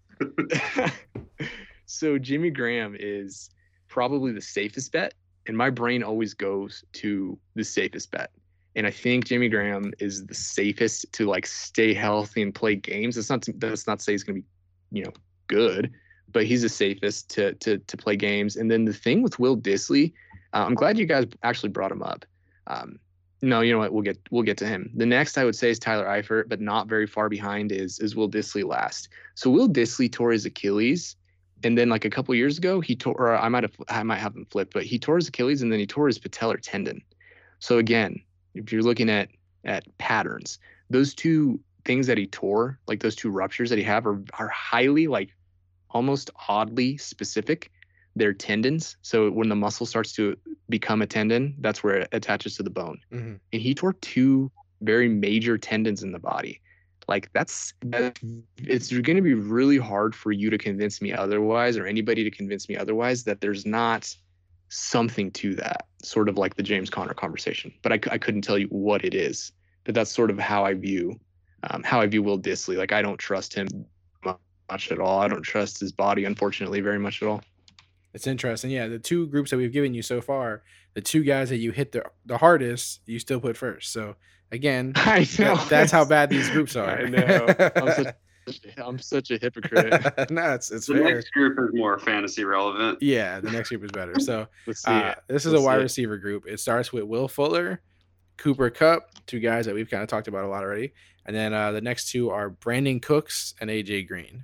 So Jimmy Graham is probably the safest bet, and my brain always goes to the safest bet. And I think Jimmy Graham is the safest to like stay healthy and play games. That's not to say he's going to be, good, but he's the safest to play games. And then the thing with Will Dissly, I'm glad you guys actually brought him up. No, you know what? We'll get to him. The next I would say is Tyler Eifert, but not very far behind is Will Dissly last. So Will Dissly tore his Achilles, and then like a couple years ago he tore. Or I might have him flipped, but he tore his Achilles and then he tore his patellar tendon. So again, if you're looking at patterns, those two things that he tore, like those two ruptures that he have, are highly, like almost oddly specific. They're tendons. So when the muscle starts to become a tendon, that's where it attaches to the bone. Mm-hmm. And he tore two very major tendons in the body. Like it's going to be really hard for you to convince me otherwise, or anybody to convince me otherwise, that there's not something to that, sort of like the James Conner conversation. But I couldn't tell you what it is. But that's sort of how I view Will Dissly. Like, I don't trust him much at all. I don't trust his body, unfortunately, very much at all. It's interesting. Yeah, the two groups that we've given you so far, the two guys that you hit the hardest, you still put first. So again, I know. That's how bad these groups are. I know. I'm such a hypocrite. No, it's The fair. next group is more fantasy relevant. Yeah, the next group is better. So Let's see it. this is a wide receiver group. It starts with Will Fuller, Cooper Kupp, two guys that we've kind of talked about a lot already. And then the next two are Brandon Cooks and AJ Green.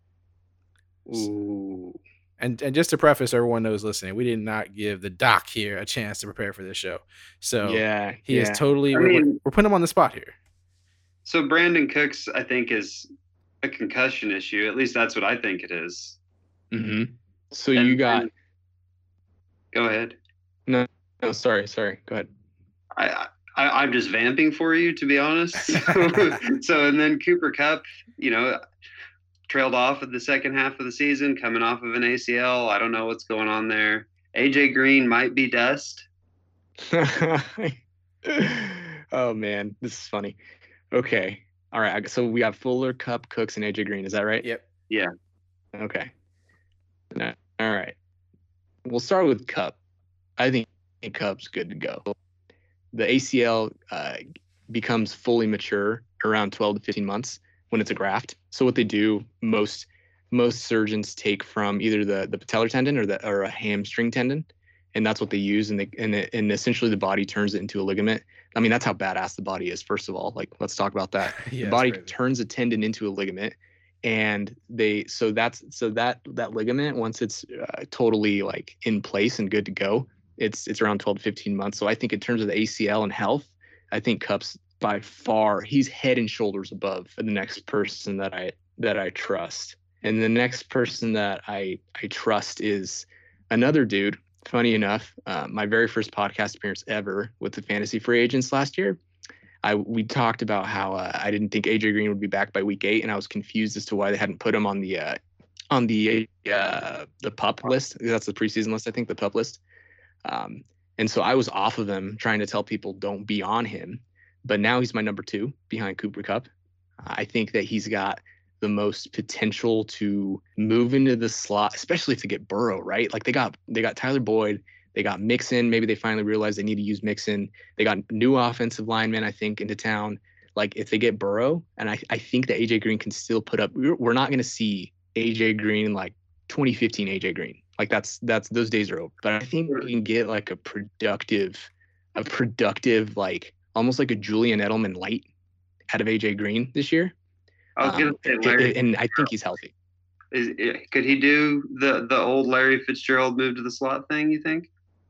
Ooh. And just to preface, everyone knows listening, we did not give the doc here a chance to prepare for this show. So he is totally, we're putting him on the spot here. So Brandon Cooks, I think, is a concussion issue. At least that's what I think it is. Mm-hmm. So And- you got... and- Go ahead. No, sorry. Go ahead. I'm just vamping for you, to be honest. So, and then Cooper Kupp, trailed off at the second half of the season, coming off of an ACL. I don't know what's going on there. AJ Green might be dust. Oh man, this is funny. Okay. All right. So we have Fuller, Kupp, Cooks, and AJ Green. Is that right? Yep. Yeah. Okay. All right. We'll start with Kupp. I think Kupp's good to go. The ACL becomes fully mature around 12 to 15 months when it's a graft. So what they do, most surgeons take from either the patellar tendon or a hamstring tendon, and that's what they use, and essentially the body turns it into a ligament. I mean, that's how badass the body is. First of all, like, let's talk about that. Yeah, the body crazy. turns a tendon into a ligament, and that ligament, once it's totally like in place and good to go, it's around 12 to 15 months. So I think in terms of the ACL and health, I think Kupp's by far, he's head and shoulders above the next person that I trust. And the next person that I trust is another dude. Funny enough, my very first podcast appearance ever with the fantasy free agents last year, we talked about how I didn't think AJ Green would be back by week 8, and I was confused as to why they hadn't put him on the PUP list. That's the preseason list, I think, the PUP list. And so I was off of him, trying to tell people don't be on him. But now he's my number 2 behind Cooper Kupp. I think that he's got the most potential to move into the slot, especially to get Burrow, right? Like they got Tyler Boyd, they got Mixon. Maybe they finally realized they need to use Mixon. They got new offensive linemen, I think, into town. Like if they get Burrow, and I think that AJ Green can still put up. We're not going to see AJ Green like 2015 AJ Green. Like that's those days are over. But I think we can get like a productive, like almost like a Julian Edelman light out of AJ Green this year. I was going to say Larry. And I think he's healthy. Could he do the old Larry Fitzgerald move to the slot thing, you think?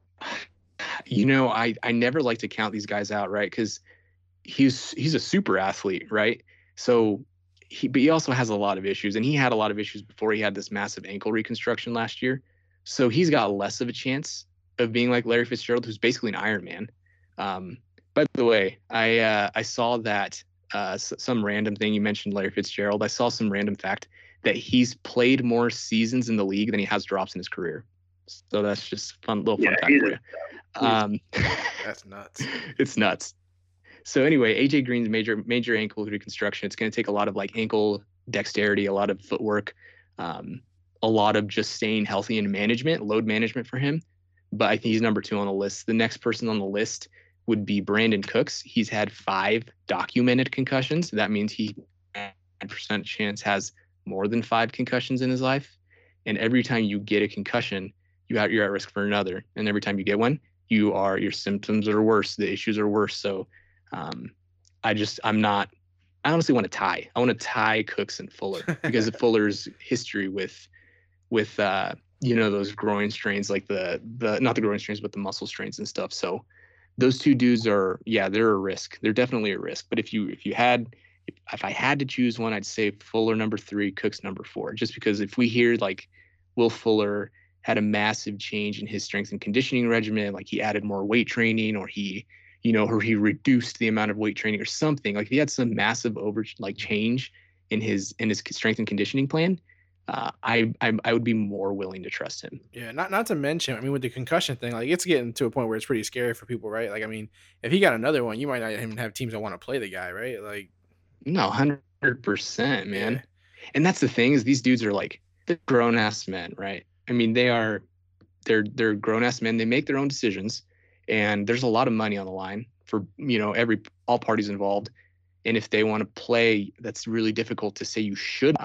I never like to count these guys out, right? Because he's a super athlete, right? So but he also has a lot of issues, and he had a lot of issues before he had this massive ankle reconstruction last year. So he's got less of a chance of being like Larry Fitzgerald, who's basically an Iron Man. By the way, I saw that some random thing you mentioned, Larry Fitzgerald. I saw some random fact that he's played more seasons in the league than he has drops in his career. So that's just fun fact for you. That's nuts. It's nuts. So anyway, AJ Green's major ankle reconstruction. It's going to take a lot of like ankle dexterity, a lot of footwork, a lot of just staying healthy and load management for him. But I think he's number 2 on the list. The next person on the list would be Brandon Cooks. He's had 5 documented concussions. That means he 9% chance has more than 5 concussions in his life. And every time you get a concussion, you're at risk for another. And every time you get one, your symptoms are worse, the issues are worse. So I honestly want to tie. I want to tie Cooks and Fuller because of Fuller's history with those groin strains, like the not the groin strains, but the muscle strains and stuff. So those two dudes they're a risk. They're definitely a risk. But if I had to choose one, I'd say Fuller number 3, Cooks number 4, just because if we hear like Will Fuller had a massive change in his strength and conditioning regimen, like he added more weight training, or he reduced the amount of weight training or something, like he had some massive change in his strength and conditioning plan, I would be more willing to trust him. Yeah, not to mention, I mean, with the concussion thing, like it's getting to a point where it's pretty scary for people, right? Like, I mean, if he got another one, you might not even have teams that want to play the guy, right? Like, no, 100%, man. Yeah. And that's the thing, is these dudes are like, they're grown ass men, right? I mean, they're grown ass men. They make their own decisions, and there's a lot of money on the line for all parties involved. And if they want to play, that's really difficult to say you should.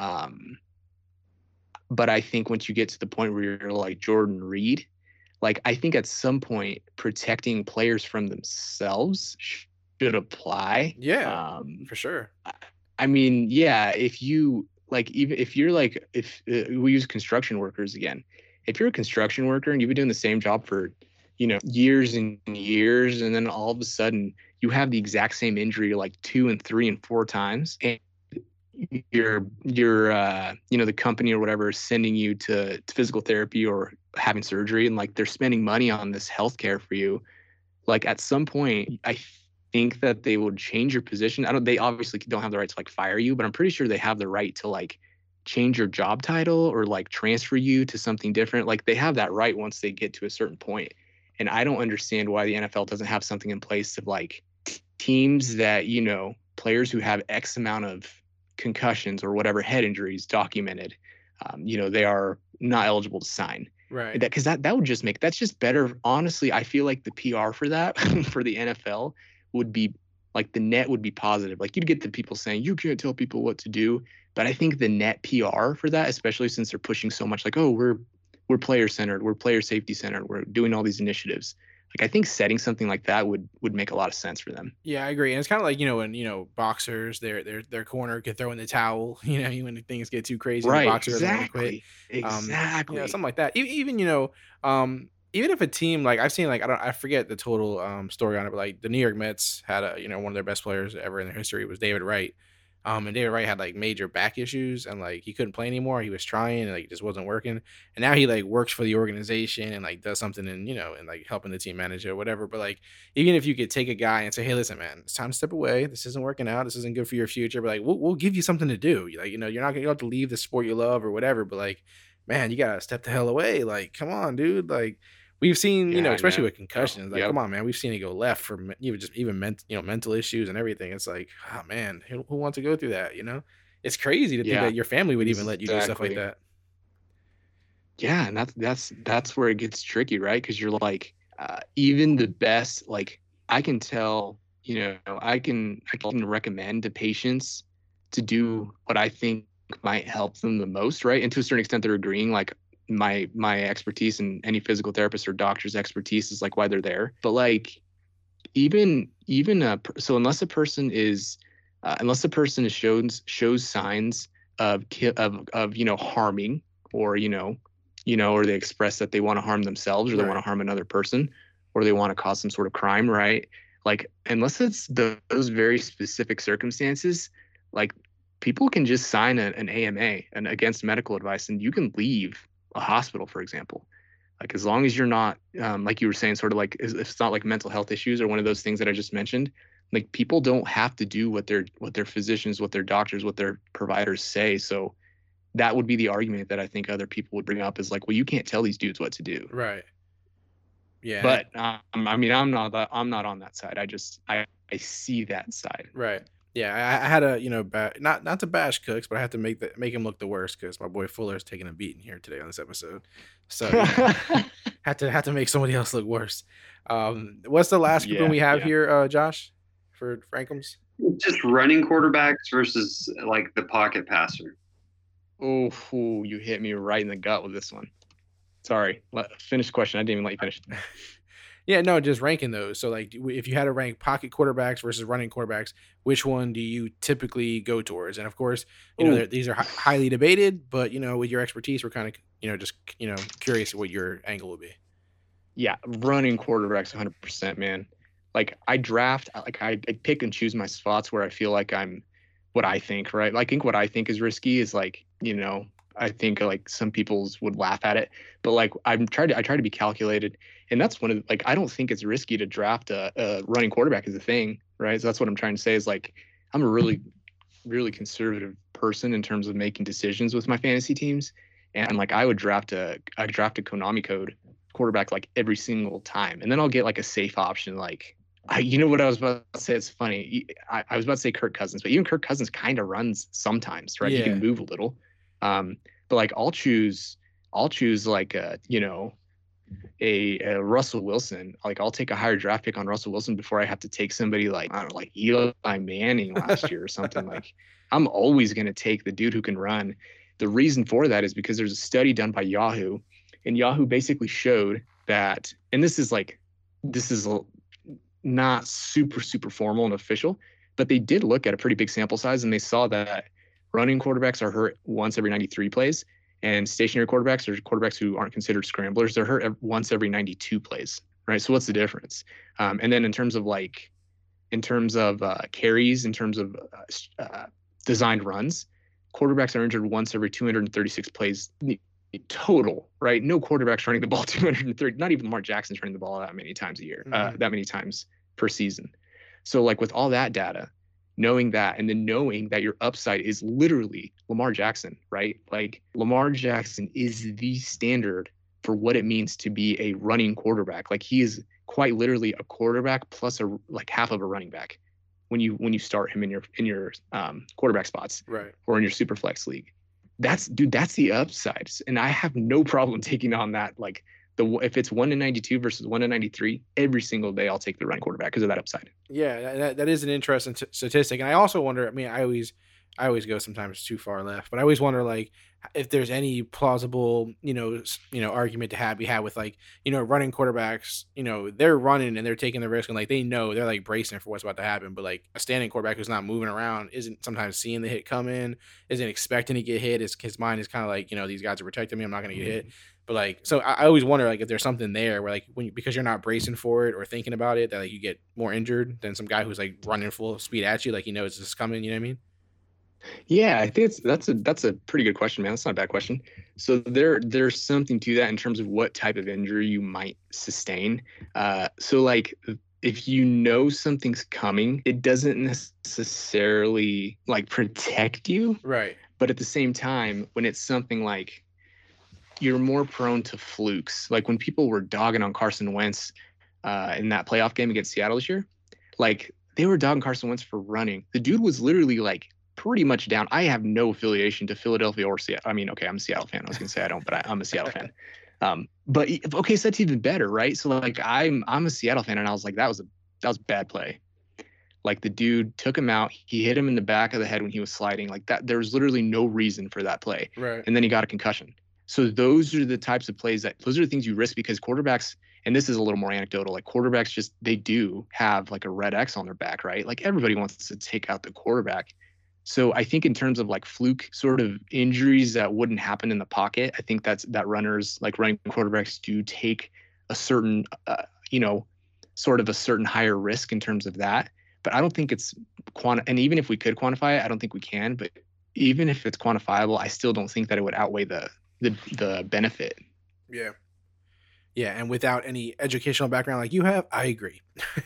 But I think once you get to the point where you're like Jordan Reed, like I think at some point protecting players from themselves should apply. Yeah, for sure. I mean, yeah, if you like, even if you're like, if we use construction workers again, if you're a construction worker and you've been doing the same job for, years and years, and then all of a sudden you have the exact same injury like 2 and 3 and 4 times, and your the company or whatever is sending you to physical therapy or having surgery, and like they're spending money on this healthcare for you, like at some point I think that they would change your position. They obviously don't have the right to like fire you, but I'm pretty sure they have the right to like change your job title or like transfer you to something different. Like they have that right once they get to a certain point. And I don't understand why the NFL doesn't have something in place of like teams that, players who have X amount of concussions or whatever head injuries documented, they are not eligible to sign. Right. Because that would just that's just better. Honestly, I feel like the PR for that for the NFL would be like, the net would be positive. Like you'd get the people saying you can't tell people what to do, but I think the net PR for that, especially since they're pushing so much, like, oh, we're player centered, we're player safety centered, we're doing all these initiatives. Like I think setting something like that would make a lot of sense for them. Yeah, I agree. And it's kind of like, when boxers, their corner could throw in the towel, when things get too crazy. Right. The boxer Exactly. Something like that. Even even if a team, like I've seen, like I forget the total story on it, but like the New York Mets had one of their best players ever in their history was David Wright. And David Wright had like major back issues, and like he couldn't play anymore. He was trying, and like it just wasn't working. And now he like works for the organization and like does something and and like helping the team manage it or whatever. But like, even if you could take a guy and say, hey, listen, man, it's time to step away. This isn't working out. This isn't good for your future. But like, we'll give you something to do. Like, you're not gonna have to leave the sport you love or whatever. But like, man, you gotta step the hell away. Like, come on, dude. Like, we've seen, especially with concussions, like, come on, man, we've seen it go left for even mental issues and everything. It's like, oh man, who wants to go through that? It's crazy to think that your family would even let you do stuff like that. Yeah, and that's where it gets tricky, right? Because you're like, even the best, like I can tell, I can recommend to patients to do what I think might help them the most, right? And to a certain extent, they're agreeing, like, my expertise and any physical therapist or doctor's expertise is like why they're there. But like so unless a person shows signs of harming, or or they express that they want to harm themselves, or they want to harm another person, or they want to cause some sort of crime, right? Like unless it's those very specific circumstances, like people can just sign an AMA, an against medical advice, and you can leave a hospital, for example. Like as long as you're not like you were saying, sort of like if it's not like mental health issues or one of those things that I just mentioned, like people don't have to do what their physicians, what their doctors, what their providers say. So that would be the argument that I think other people would bring up, is like, well, you can't tell these dudes what to do. Right. Yeah. But I mean, I'm not on that side. I see that side. Right. Yeah, I had a not to bash Cooks, but I have to make him look the worst because my boy Fuller's taking a beating here today on this episode. So had to make somebody else look worse. What's the last group we have here, Josh, for Frankums? Just running quarterbacks versus like the pocket passer. Oh, you hit me right in the gut with this one. Sorry. Finish the question. I didn't even let you finish. Yeah, no, just ranking those. So like, if you had to rank pocket quarterbacks versus running quarterbacks, which one do you typically go towards? And of course, these are highly debated, but with your expertise, we're kind of just curious what your angle would be. Yeah, running quarterbacks 100%, man. Like I pick and choose my spots where I feel like I'm what I think, right? I think what I think is risky is like, I think like some people would laugh at it, but like I try to be calculated, and that's one of like I don't think it's risky to draft a running quarterback as a thing, right? So that's what I'm trying to say is like I'm a really, really conservative person in terms of making decisions with my fantasy teams, and like I draft a Konami code quarterback like every single time, and then I'll get like a safe option like. What I was about to say? It's funny. I was about to say Kirk Cousins, but even Kirk Cousins kind of runs sometimes, right? Yeah. He can move a little. But like I'll choose like a Russell Wilson. Like I'll take a higher draft pick on Russell Wilson before I have to take somebody like, I don't know, like Eli Manning last year or something. Like I'm always going to take the dude who can run. The reason for that is because there's a study done by Yahoo, and Yahoo basically showed that, and this is not super formal and official, but they did look at a pretty big sample size, and they saw that running quarterbacks are hurt once every 93 plays, and stationary quarterbacks, or quarterbacks who aren't considered scramblers, they're hurt once every 92 plays, right? So what's the difference? And then in terms of carries, in terms of designed runs, quarterbacks are injured once every 236 plays total, right? No quarterback's running the ball 230. Not even Lamar Jackson's running the ball that many times a year, that many times per season. So like with all that data, knowing that, and then knowing that your upside is literally Lamar Jackson, right? Like Lamar Jackson is the standard for what it means to be a running quarterback. Like he is quite literally a quarterback plus half of a running back when you start him in your quarterback spots, right, or in your super flex league. That's the upside, and I have no problem taking on that. Like if it's 1-92 versus 1-93, every single day I'll take the running quarterback because of that upside. Yeah, that is an interesting statistic, and I also wonder. I mean, I always go sometimes too far left, but I always wonder like if there's any plausible argument to be had with like running quarterbacks. They're running and they're taking the risk, and like they know they're like bracing for what's about to happen. But like a standing quarterback who's not moving around isn't sometimes seeing the hit come in, isn't expecting to get hit. His mind is kind of like these guys are protecting me, I'm not going to get hit. But like, so I always wonder like if there's something there where like because you're not bracing for it or thinking about it, that like you get more injured than some guy who's like running full speed at you, like he knows this is coming. You know what I mean? Yeah, I think that's a pretty good question, man. That's not a bad question. So there's something to that in terms of what type of injury you might sustain. So like if you know something's coming, it doesn't necessarily like protect you, right? But at the same time, when it's something like you're more prone to flukes, like when people were dogging on Carson Wentz in that playoff game against Seattle this year, like they were dogging Carson Wentz for running. The dude was literally like pretty much down. I have no affiliation to Philadelphia or Seattle. I mean, okay, I'm a Seattle fan. I was gonna say I don't, but I'm a Seattle fan. But okay, so that's even better, right? So like I'm a Seattle fan, and I was like, that was a bad play. Like the dude took him out. He hit him in the back of the head when he was sliding. Like that, there was literally no reason for that play. Right. And then he got a concussion. So those are the types of plays those are the things you risk, because quarterbacks, and this is a little more anecdotal, like quarterbacks they do have like a red X on their back, right? Like everybody wants to take out the quarterback. So I think in terms of like fluke sort of injuries that wouldn't happen in the pocket, I think that runners, like running quarterbacks, do take a certain, sort of a certain higher risk in terms of that. But I don't think it's and even if we could quantify it, I don't think we can. But even if it's quantifiable, I still don't think that it would outweigh the benefit. Yeah. Yeah, and without any educational background like you have, I agree.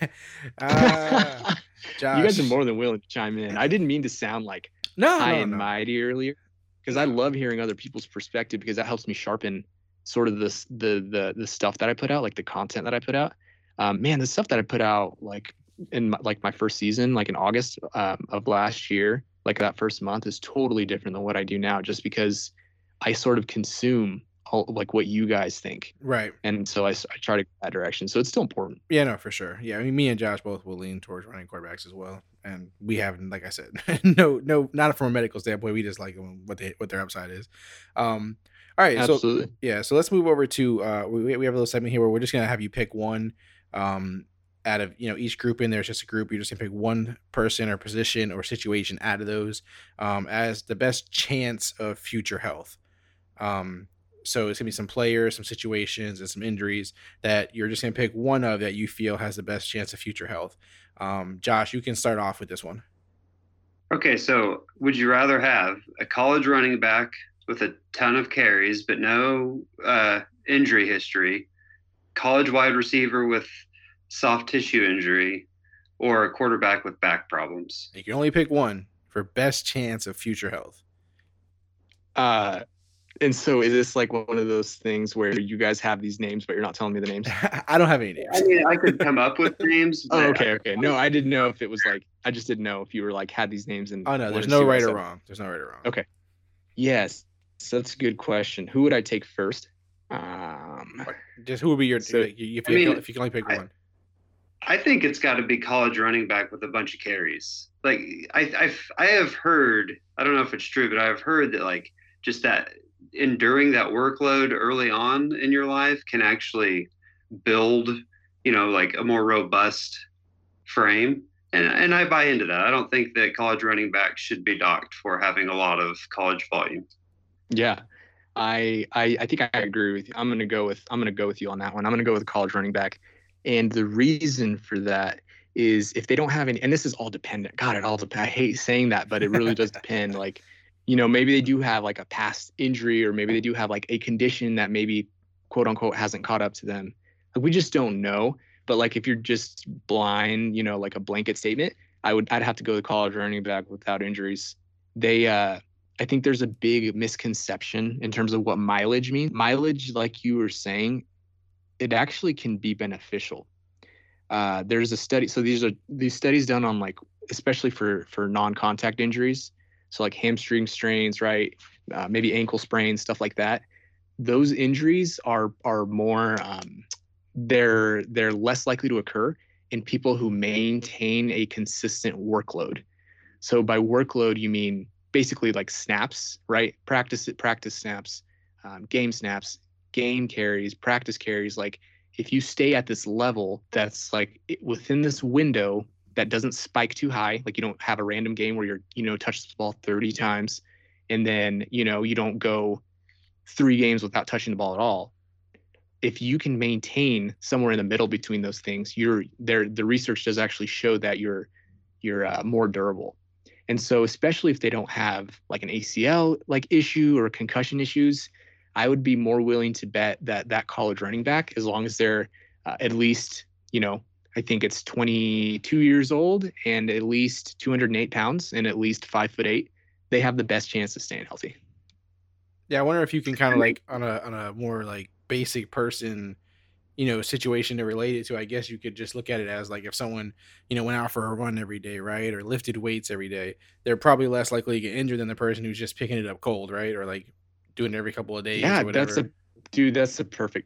Josh. You guys are more than willing to chime in. I didn't mean to sound like high and mighty earlier, because I love hearing other people's perspective, because that helps me sharpen sort of the stuff that I put out, like the content that I put out. Man, the stuff that I put out like in my first season, like in August of last year, like that first month is totally different than what I do now, just because I sort of consume like what you guys think, right? And so I try to go that direction. So it's still important. Yeah, no, for sure. Yeah, I mean, me and Josh both will lean towards running quarterbacks as well, and we haven't, like I said, no, not from a medical standpoint. We just like what their upside is. All right, absolutely. So let's move over to we have a little segment here where we're just gonna have you pick one Out of each group in there is just a group. You're just gonna pick one person or position or situation out of those as the best chance of future health. So it's gonna be some players, some situations, and some injuries that you're just gonna pick one of that you feel has the best chance of future health. Josh, you can start off with this one. Okay, so would you rather have a college running back with a ton of carries but no injury history, college wide receiver with soft tissue injury, or a quarterback with back problems? You can only pick one for best chance of future health. And so is this like one of those things where you guys have these names, but you're not telling me the names? I don't have any names. I mean, I could come up with names. Oh, okay. No, I didn't know if it was like, I just didn't know if you were like had these names and. Oh no, there's no right or wrong. There's no right or wrong. Okay. Yes, so that's a good question. Who would I take first? Just who would be your if you can only pick one? I think it's got to be college running back with a bunch of carries. Like I have heard, I don't know if it's true, but I've heard that like just that enduring that workload early on in your life can actually build, like a more robust frame. And I buy into that. I don't think that college running backs should be docked for having a lot of college volume. Yeah. I think I agree with you. I'm gonna go with you on that one. I'm gonna go with college running back. And the reason for that is if they don't have any, and this is all dependent. God, it all depends. I hate saying that, but it really does depend. Like, maybe they do have like a past injury, or maybe they do have like a condition that maybe quote unquote hasn't caught up to them. Like, we just don't know. But like, if you're just blind, like a blanket statement, I'd have to go with college running back without injuries. I think there's a big misconception in terms of what mileage means. Mileage, like you were saying, it actually can be beneficial. There's a study. So these studies done on like, especially for non-contact injuries. So like hamstring strains, right? Maybe ankle sprains, stuff like that. Those injuries are more, they're less likely to occur in people who maintain a consistent workload. So by workload, you mean basically like snaps, right? Practice snaps, game snaps, game carries, practice carries. Like if you stay at this level that's like within this window that doesn't spike too high, like you don't have a random game where you're, touch the ball 30 times and then, you don't go 3 games without touching the ball at all. If you can maintain somewhere in the middle between those things, the research does actually show that you're more durable. And so especially if they don't have like an ACL like issue or concussion issues, I would be more willing to bet that college running back, as long as they're at least, I think it's 22 years old and at least 208 pounds and at least 5'8", they have the best chance of staying healthy. Yeah, I wonder if you can kind of like on a more like basic person, situation to relate it to. I guess you could just look at it as like if someone, went out for a run every day, right, or lifted weights every day, they're probably less likely to get injured than the person who's just picking it up cold, right, or like doing it every couple of days. Yeah, or whatever. That's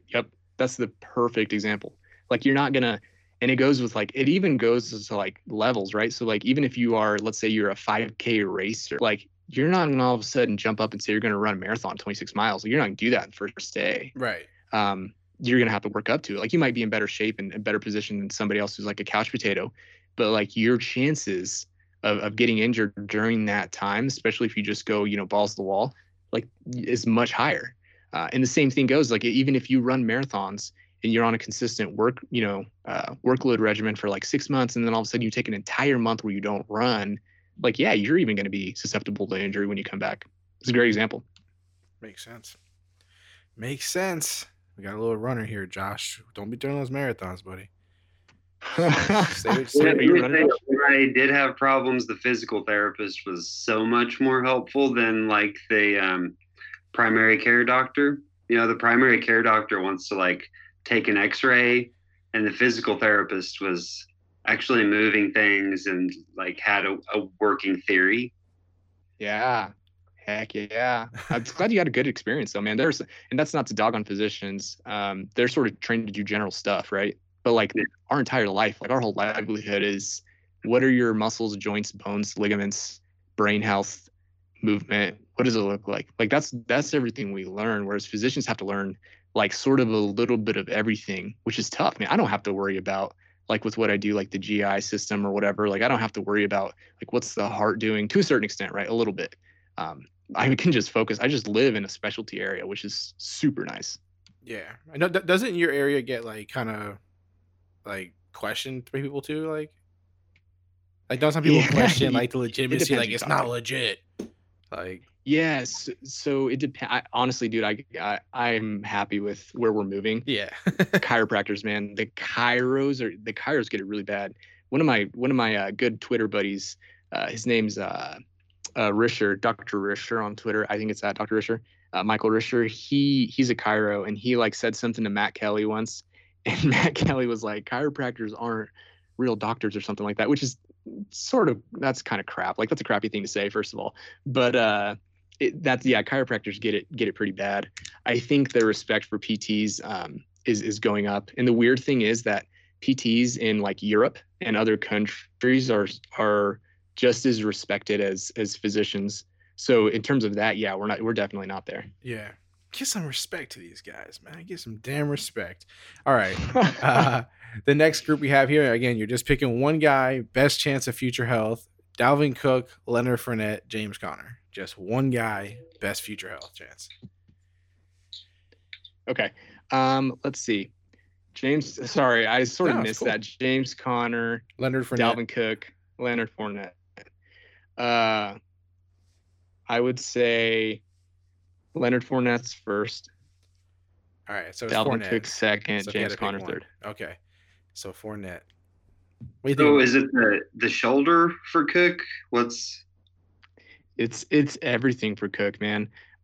the perfect example. Like you're not gonna, and it goes with like, it even goes to like levels, right? So like even if you are, let's say you're a 5K racer, like you're not gonna all of a sudden jump up and say you're gonna run a marathon 26 miles. You're not gonna do that in the first day. Right. You're gonna have to work up to it. Like you might be in better shape and a better position than somebody else who's like a couch potato, but like your chances of getting injured during that time, especially if you just go, balls to the wall, like is much higher. And the same thing goes, like even if you run marathons and you're on a consistent workload regimen for like 6 months, and then all of a sudden you take an entire month where you don't run, like, yeah, you're even going to be susceptible to injury when you come back. It's a great example. Makes sense. We got a little runner here, Josh. Don't be doing those marathons, buddy. When I did have problems, the physical therapist was so much more helpful than like the primary care doctor. The primary care doctor wants to like take an x-ray, and the physical therapist was actually moving things and like had a working theory. Yeah. Heck yeah. I'm glad you had a good experience though, man. And that's not to dog on physicians. They're sort of trained to do general stuff, right? But like our entire life, like our whole livelihood is, what are your muscles, joints, bones, ligaments, brain health, movement? What does it look like? Like that's everything we learn. Whereas physicians have to learn like sort of a little bit of everything, which is tough, man. I don't have to worry about like with what I do, like the GI system or whatever. Like I don't have to worry about like what's the heart doing to a certain extent, right? A little bit. I can just focus. I just live in a specialty area, which is super nice. Yeah, I know. Doesn't your area get like kind of like questioned by people too? Like don't some people question like the legitimacy? Like it's not legit. Like yes. So it depends. Honestly, dude, I'm happy with where we're moving. Yeah, chiropractors, man. The chiros get it really bad. One of my good Twitter buddies, his name's Risher, Dr. Risher on Twitter. I think it's at Dr. Risher. Michael Risher. He's a chiro, and he like said something to Matt Kelly once, and Matt Kelly was like, chiropractors aren't real doctors or something like that, which is that's kind of crap. Like that's a crappy thing to say, first of all. But chiropractors get it pretty bad. I think the respect for PTs is going up, and the weird thing is that PTs in like Europe and other countries are just as respected as physicians. So in terms of that, yeah, we're definitely not there. Yeah. Give some respect to these guys, man. Give some damn respect. All right. The next group we have here, again, you're just picking one guy, best chance of future health. Dalvin Cook, Leonard Fournette, James Conner. Just one guy, best future health chance. Okay. Let's see. Sorry, I sort of missed that. James Conner, Leonard Fournette. Dalvin Cook, Leonard Fournette. I would say Leonard Fournette's first. All right, so Dalvin Fournette. Cook second, So James Conner third. Okay, so Fournette. So is it the shoulder for Cook? It's everything for Cook, man.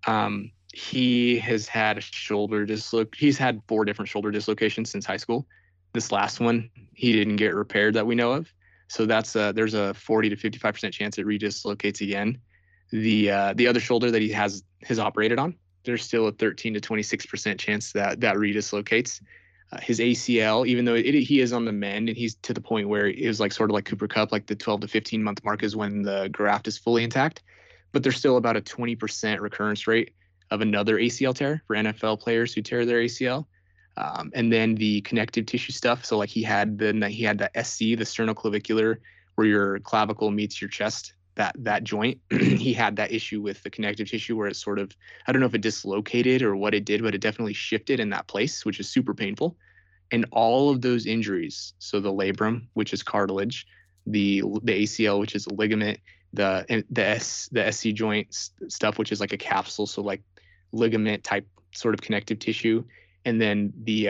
He has had He's had 4 different shoulder dislocations since high school. This last one, he didn't get repaired that we know of. So there's a 40 to 55% chance it redislocates again. The other shoulder that he has operated on, there's still a 13 to 26% chance that redislocates. His ACL, even though he is on the mend and he's to the point where it is like sort of like Cooper Kupp, like the 12 to 15 month mark is when the graft is fully intact, but there's still about a 20% recurrence rate of another ACL tear for NFL players who tear their ACL. And then the connective tissue stuff. So like he had the SC, the sternoclavicular, where your clavicle meets your chest, that joint. He had that issue with the connective tissue where it sort of, I don't know if it dislocated or what it did, but it definitely shifted in that place, which is super painful. And all of those injuries, so the labrum, which is cartilage, the ACL, which is a ligament, the SC joint stuff, which is like a capsule, so like ligament type sort of connective tissue, and then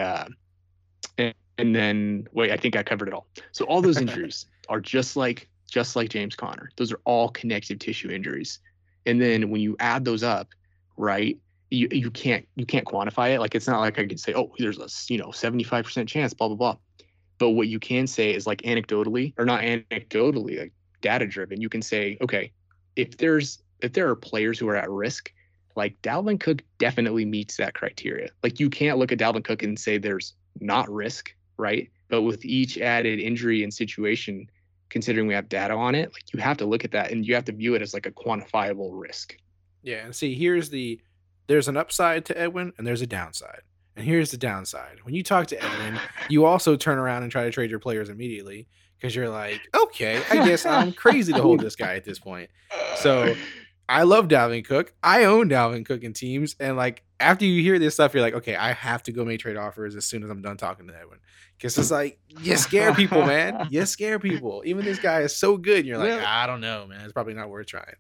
I think I covered it all. So all those injuries are just like James Conner. Those are all connective tissue injuries. And then when you add those up, right, you can't quantify it. Like it's not like I could say, oh, there's a 75% chance, blah blah blah. But what you can say is like anecdotally, or not anecdotally, like data driven, you can say, okay, if there are players who are at risk, like Dalvin Cook definitely meets that criteria. Like you can't look at Dalvin Cook and say there's not risk, right? But with each added injury and situation, considering we have data on it, like you have to look at that and you have to view it as like a quantifiable risk. Yeah, and see, there's an upside to Edwin and there's a downside. And here's the downside. When you talk to Edwin, you also turn around and try to trade your players immediately because you're like, okay, I guess I'm crazy to hold this guy at this point. So I love Dalvin Cook. I own Dalvin Cook in teams. And like after you hear this stuff, you're like, okay, I have to go make trade offers as soon as I'm done talking to Edwin. Because it's like, you scare people, man. You scare people. Even this guy is so good. And you're like, I don't know, man. It's probably not worth trying.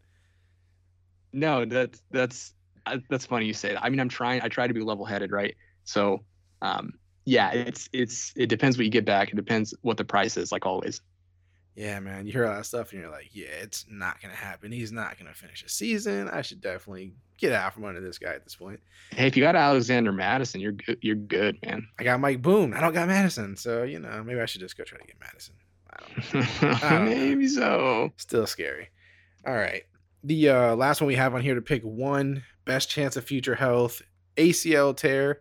No, that's funny you say that. I mean, I try to be level-headed, right? So, yeah, it depends what you get back. It depends what the price is, like always. Yeah, man. You hear all that stuff and you're like, yeah, it's not going to happen. He's not going to finish a season. I should definitely get out from under this guy at this point. Hey, if you got Alexander Madison, you're good, man. I got Mike Boone. I don't got Madison. So, maybe I should just go try to get Madison. I don't know. Maybe so. Still scary. All right. The last one we have on here to pick one, best chance of future health, ACL tear,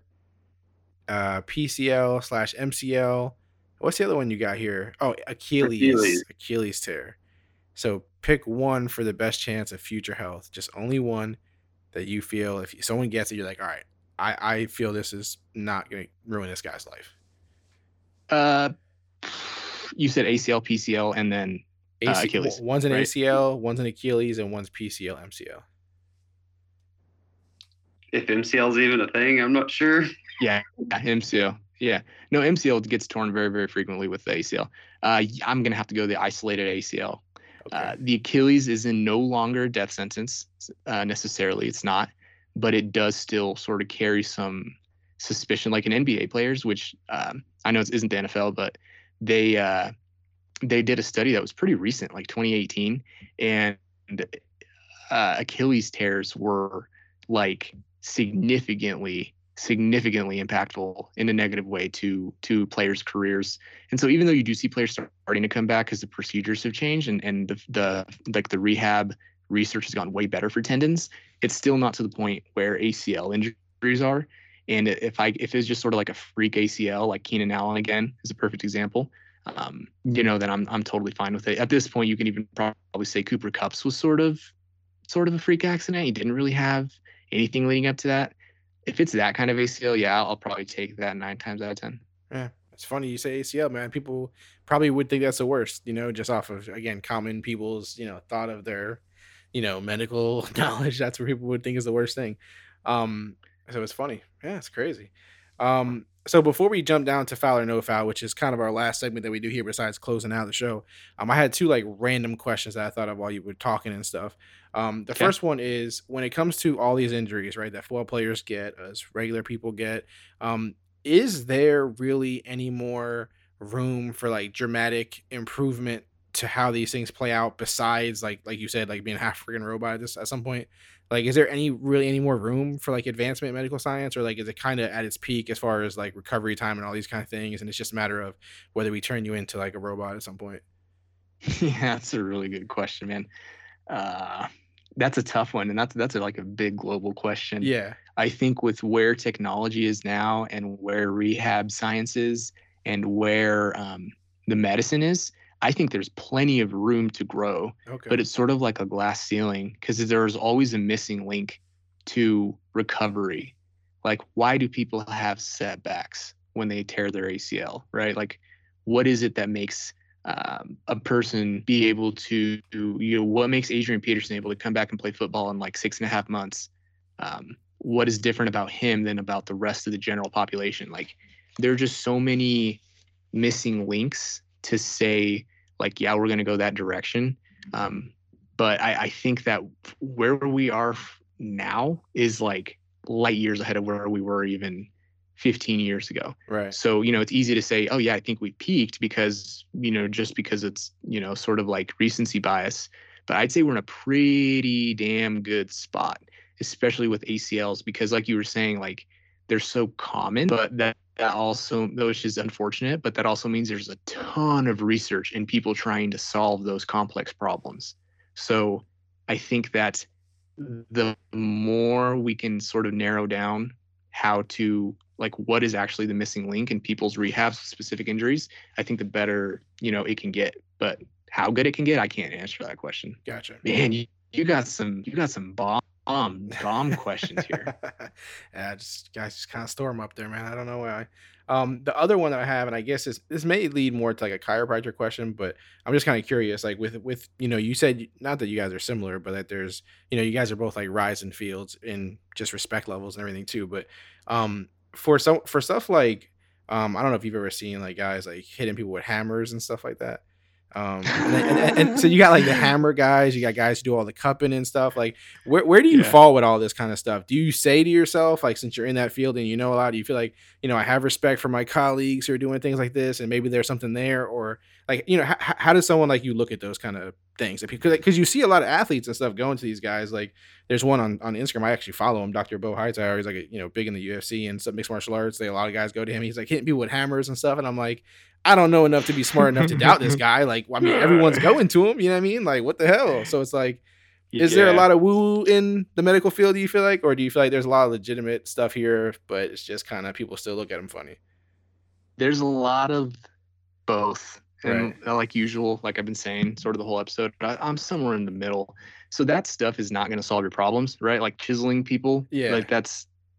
PCL/MCL. What's the other one you got here? Oh, Achilles tear. So pick one for the best chance of future health. Just only one that you feel if someone gets it, you're like, all right, I feel this is not going to ruin this guy's life. You said ACL, PCL, and then Achilles. One's an right? ACL, one's an Achilles, and one's PCL, MCL. If MCL is even a thing, I'm not sure. Yeah, MCL. Yeah. No, MCL gets torn very, very frequently with the ACL. I'm going to have to go the isolated ACL. Okay. The Achilles is in no longer death sentence necessarily. It's not, but it does still sort of carry some suspicion, like in NBA players, which I know it isn't the NFL, but they did a study that was pretty recent, like 2018, and Achilles tears were like significantly impactful in a negative way to players' careers. And so even though you do see players starting to come back because the procedures have changed and the rehab research has gotten way better for tendons, it's still not to the point where ACL injuries are. And if it's just sort of like a freak ACL, like Keenan Allen again is a perfect example, then I'm totally fine with it. At this point, you can even probably say Cooper Kupp's was sort of a freak accident. He didn't really have anything leading up to that. If it's that kind of ACL, yeah, I'll probably take that 9 times out of 10. Yeah, it's funny you say ACL, man. People probably would think that's the worst, just off of, again, common people's, thought of their, medical knowledge. That's where people would think is the worst thing. So it's funny. Yeah, it's crazy. So before we jump down to foul or no foul, which is kind of our last segment that we do here besides closing out the show, I had 2 like random questions that I thought of while you were talking and stuff. The first one is, when it comes to all these injuries, right, that football players get, as regular people get, is there really any more room for like dramatic improvement to how these things play out besides like you said, like being half freaking robot at some point? Like, is there any more room for like advancement in medical science, or like is it kind of at its peak as far as like recovery time and all these kind of things, and it's just a matter of whether we turn you into like a robot at some point? Yeah, that's a really good question, man. That's a tough one, and that's like a big global question. Yeah, I think with where technology is now and where rehab science is and where the medicine is, I think there's plenty of room to grow. Okay. But it's sort of like a glass ceiling because there's always a missing link to recovery. Like, why do people have setbacks when they tear their ACL, right? Like, what is it that makes a person be able to, what makes Adrian Peterson able to come back and play football in like 6.5 months? What is different about him than about the rest of the general population? Like, there are just so many missing links to say, like, yeah, we're going to go that direction. But I think that where we are now is like light years ahead of where we were even 15 years ago. Right. So, it's easy to say, oh yeah, I think we peaked because, just because it's, sort of like recency bias. But I'd say we're in a pretty damn good spot, especially with ACLs, because like you were saying, like, they're so common, but that also, which is unfortunate, but that also means there's a ton of research and people trying to solve those complex problems. So I think that the more we can sort of narrow down how to, like, what is actually the missing link in people's rehabs with specific injuries, I think the better, it can get. But how good it can get, I can't answer that question. Gotcha. Man, you got some bomb questions here. Yeah, guys just kind of store them up there, man. I don't know why. The other one that I have, and I guess this may lead more to like a chiropractor question, but I'm just kind of curious, like with you said, not that you guys are similar, but that there's, you guys are both like rising fields in just respect levels and everything too. But for stuff like I don't know if you've ever seen like guys like hitting people with hammers and stuff like that. And so you got like the hammer guys, you got guys who do all the cupping and stuff. Like, where do you fall with all this kind of stuff? Do you say to yourself, like, since you're in that field and a lot, do you feel like, I have respect for my colleagues who are doing things like this, and maybe there's something there? Or like, how does someone like you look at those kind of things? Because you see a lot of athletes and stuff going to these guys. Like, there's one on Instagram, I actually follow him, Dr. Bo Hightower. He's like, big in the UFC and some mixed martial arts. A lot of guys go to him. He's like hitting people with hammers and stuff. And I'm like, I don't know enough to be smart enough to doubt this guy. Like, I mean, everyone's going to him, you know what I mean? Like, what the hell? So it's like, is there a lot of woo in the medical field, do you feel like? Or do you feel like there's a lot of legitimate stuff here, but it's just kind of people still look at him funny? There's a lot of both. And right. Like usual, like I've been saying sort of the whole episode, I'm somewhere in the middle. So that stuff is not going to solve your problems, right? Like chiseling people. Yeah. Like that's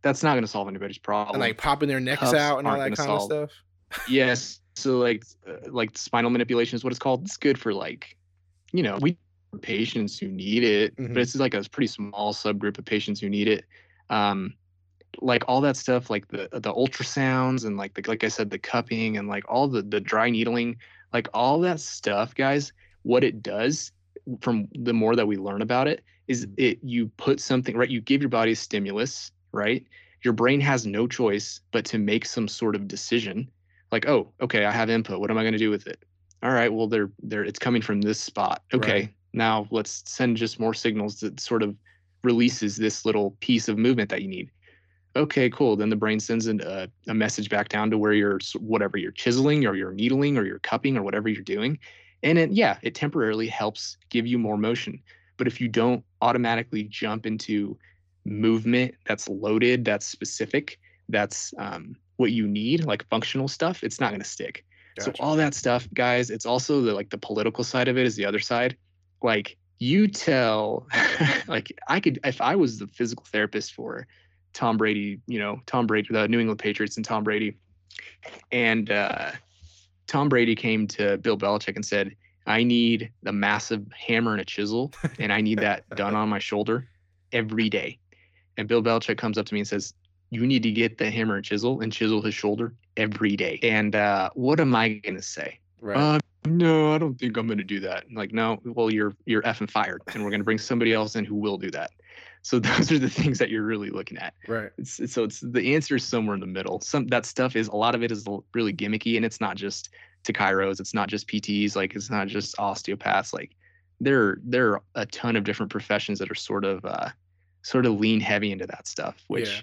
that's not going to solve anybody's problem. And like popping their necks Cuffs out and all aren't that gonna kind of solve- stuff. Yes. So like spinal manipulation is what it's called. It's good for like, we patients who need it, Mhm. but it's like a pretty small subgroup of patients who need it. Like all that stuff, like the ultrasounds and like I said, the cupping and like all the dry needling, like all that stuff, guys, what it does from the more that we learn about it is you put something, right? You give your body a stimulus, right? Your brain has no choice but to make some sort of decision. Like, oh, okay, I have input. What am I going to do with it? All right, well, it's coming from this spot. Okay, Right. now let's send just more signals that sort of releases this little piece of movement that you need. Okay, cool. Then the brain sends a message back down to where whatever you're chiseling or you're needling or you're cupping or whatever you're doing. And it temporarily helps give you more motion. But if you don't automatically jump into movement that's loaded, that's specific, that's what you need, like functional stuff, it's not going to stick. So Gotcha. all that stuff, guys, it's also the political side of it is the other side. Like you tell, like I could, if I was the physical therapist for Tom Brady, the New England Patriots and Tom Brady, and Tom Brady came to Bill Belichick and said, I need a massive hammer and a chisel, and I need that done on my shoulder every day. And Bill Belichick comes up to me and says, you need to get the hammer and chisel his shoulder every day. And what am I going to say? Right. No, I don't think I'm going to do that. Like, no, well, you're effing fired, and we're going to bring somebody else in who will do that. So those are the things that you're really looking at. Right. It's the answer is somewhere in the middle. That stuff is, a lot of it is really gimmicky, and it's not just to chiros, it's not just PTs, like it's not just osteopaths. Like there are a ton of different professions that are sort of lean heavy into that stuff, which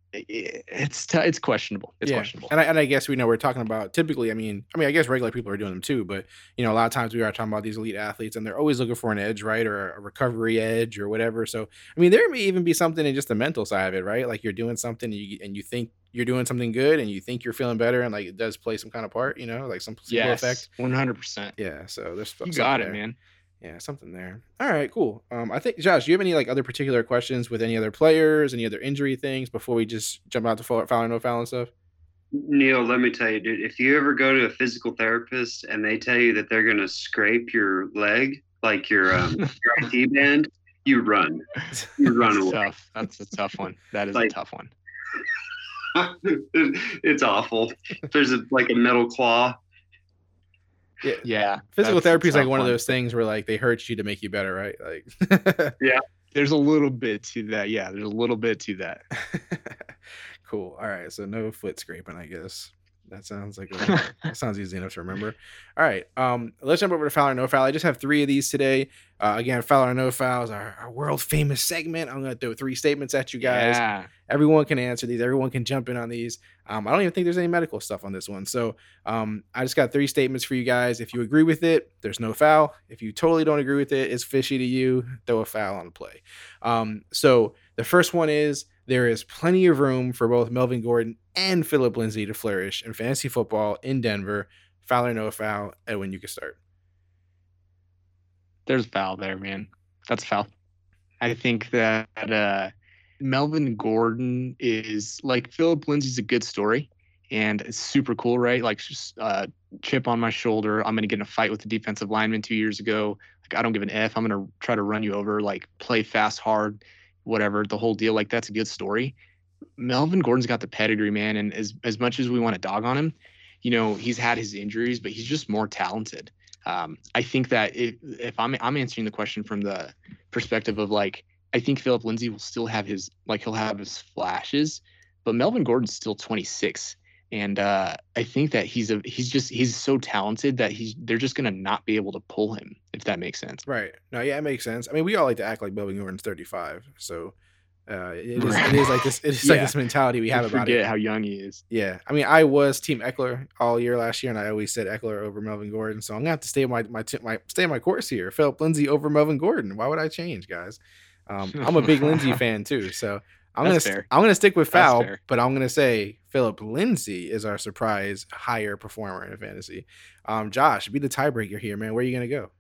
it's questionable. It's questionable. And I guess we're talking about typically, I mean, I guess regular people are doing them too, but a lot of times we are talking about these elite athletes and they're always looking for an edge, right? Or a recovery edge or whatever. So, I mean, there may even be something in just the mental side of it, right? Like you're doing something and you think you're doing something good and you think you're feeling better and like it does play some kind of part, like some placebo effect. 100%. Yeah. So there's you got it, man. Yeah, something there. All right, cool. I think, Josh, do you have any like other particular questions with any other players, any other injury things before we just jump out to foul or no foul and stuff? Neil, let me tell you, dude, if you ever go to a physical therapist and they tell you that they're going to scrape your leg, like your IT band, you run. You run away. Tough. That's a tough one. That is a tough one. It's awful. There's a metal claw. Yeah. Physical therapy is like one of those things where like they hurt you to make you better, right? Like yeah. There's a little bit to that. Yeah, there's a little bit to that. Cool. All right. So no foot scraping, I guess. That sounds like that sounds easy enough to remember. All right. Let's jump over to foul or no foul. I just have 3 of these today. Again, foul or no foul is our world famous segment. I'm gonna throw 3 statements at you guys. Yeah. Everyone can answer these. Everyone can jump in on these. I don't even think there's any medical stuff on this one. So I just got 3 statements for you guys. If you agree with it, there's no foul. If you totally don't agree with it, it's fishy to you, throw a foul on the play. So the first one is, there is plenty of room for both Melvin Gordon and Philip Lindsay to flourish in fantasy football in Denver. Foul or no foul? Edwin, you can start. There's foul there, man. That's foul. I think that Melvin Gordon is like, Philip Lindsay's a good story and it's super cool, right? Like just chip on my shoulder. I'm going to get in a fight with the defensive lineman 2 years ago. Like, I don't give an F. I'm going to try to run you over, like play fast, hard, whatever, the whole deal. Like, that's a good story. Melvin Gordon's got the pedigree, man. And as much as we want to dog on him, he's had his injuries, but he's just more talented. I think that if I'm answering the question from the perspective of like, I think Philip Lindsay will still have he'll have his flashes, but Melvin Gordon's still 26. And I think that he's so talented that they're just going to not be able to pull him, if that makes sense. Right. No, yeah, it makes sense. I mean, we all like to act like Melvin Gordon's 35. So it is like this. It's like this mentality we have about it. Forget how young he is. Yeah. I mean, I was Team Eckler all year last year, and I always said Eckler over Melvin Gordon. So I'm gonna have to stay my course here. Philip Lindsay over Melvin Gordon. Why would I change, guys? I'm a big Lindsay fan too. So I'm gonna stick with foul, but I'm gonna say Philip Lindsay is our surprise higher performer in fantasy. Josh, be the tiebreaker here, man. Where are you gonna go?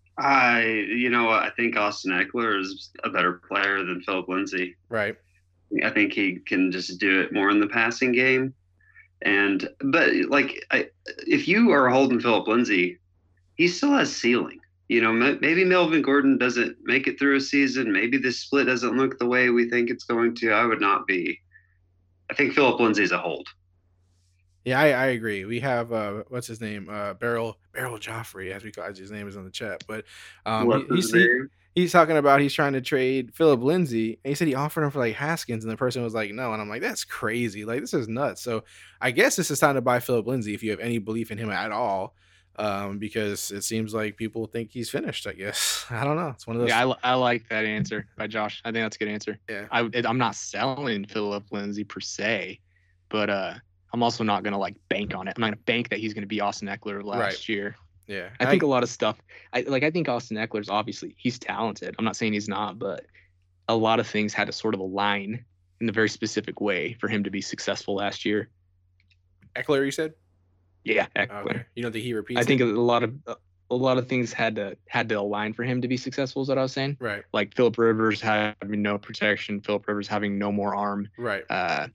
I think Austin Eckler is a better player than Philip Lindsay. Right. I think he can just do it more in the passing game. But if you are holding Philip Lindsay, he still has ceiling. Maybe Melvin Gordon doesn't make it through a season. Maybe this split doesn't look the way we think it's going to. I would not be. I think Philip Lindsay's a hold. Yeah, I agree. We have what's his name? Beryl Joffrey, as we call his name is on the chat. But he's talking about he's trying to trade Philip Lindsay, and he said he offered him for like Haskins, and the person was like, no. And I'm like, that's crazy. Like, this is nuts. So I guess this is time to buy Philip Lindsay if you have any belief in him at all. Because it seems like people think he's finished, I guess. I don't know. It's one of those. Yeah, I like that answer by Josh. I think that's a good answer. Yeah. I'm not selling Philip Lindsay per se, but I'm also not going to like bank on it. I'm not going to bank that he's going to be Austin Eckler last year. Yeah. I think a lot of stuff. I think Austin Eckler's obviously he's talented. I'm not saying he's not, but a lot of things had to sort of align in a very specific way for him to be successful last year. Eckler, you said? Yeah, Eckler. Okay. You don't think he repeats? I think a lot of things had to align for him to be successful. Is what I was saying. Right. Like Philip Rivers having no protection. Philip Rivers having no more arm. Right.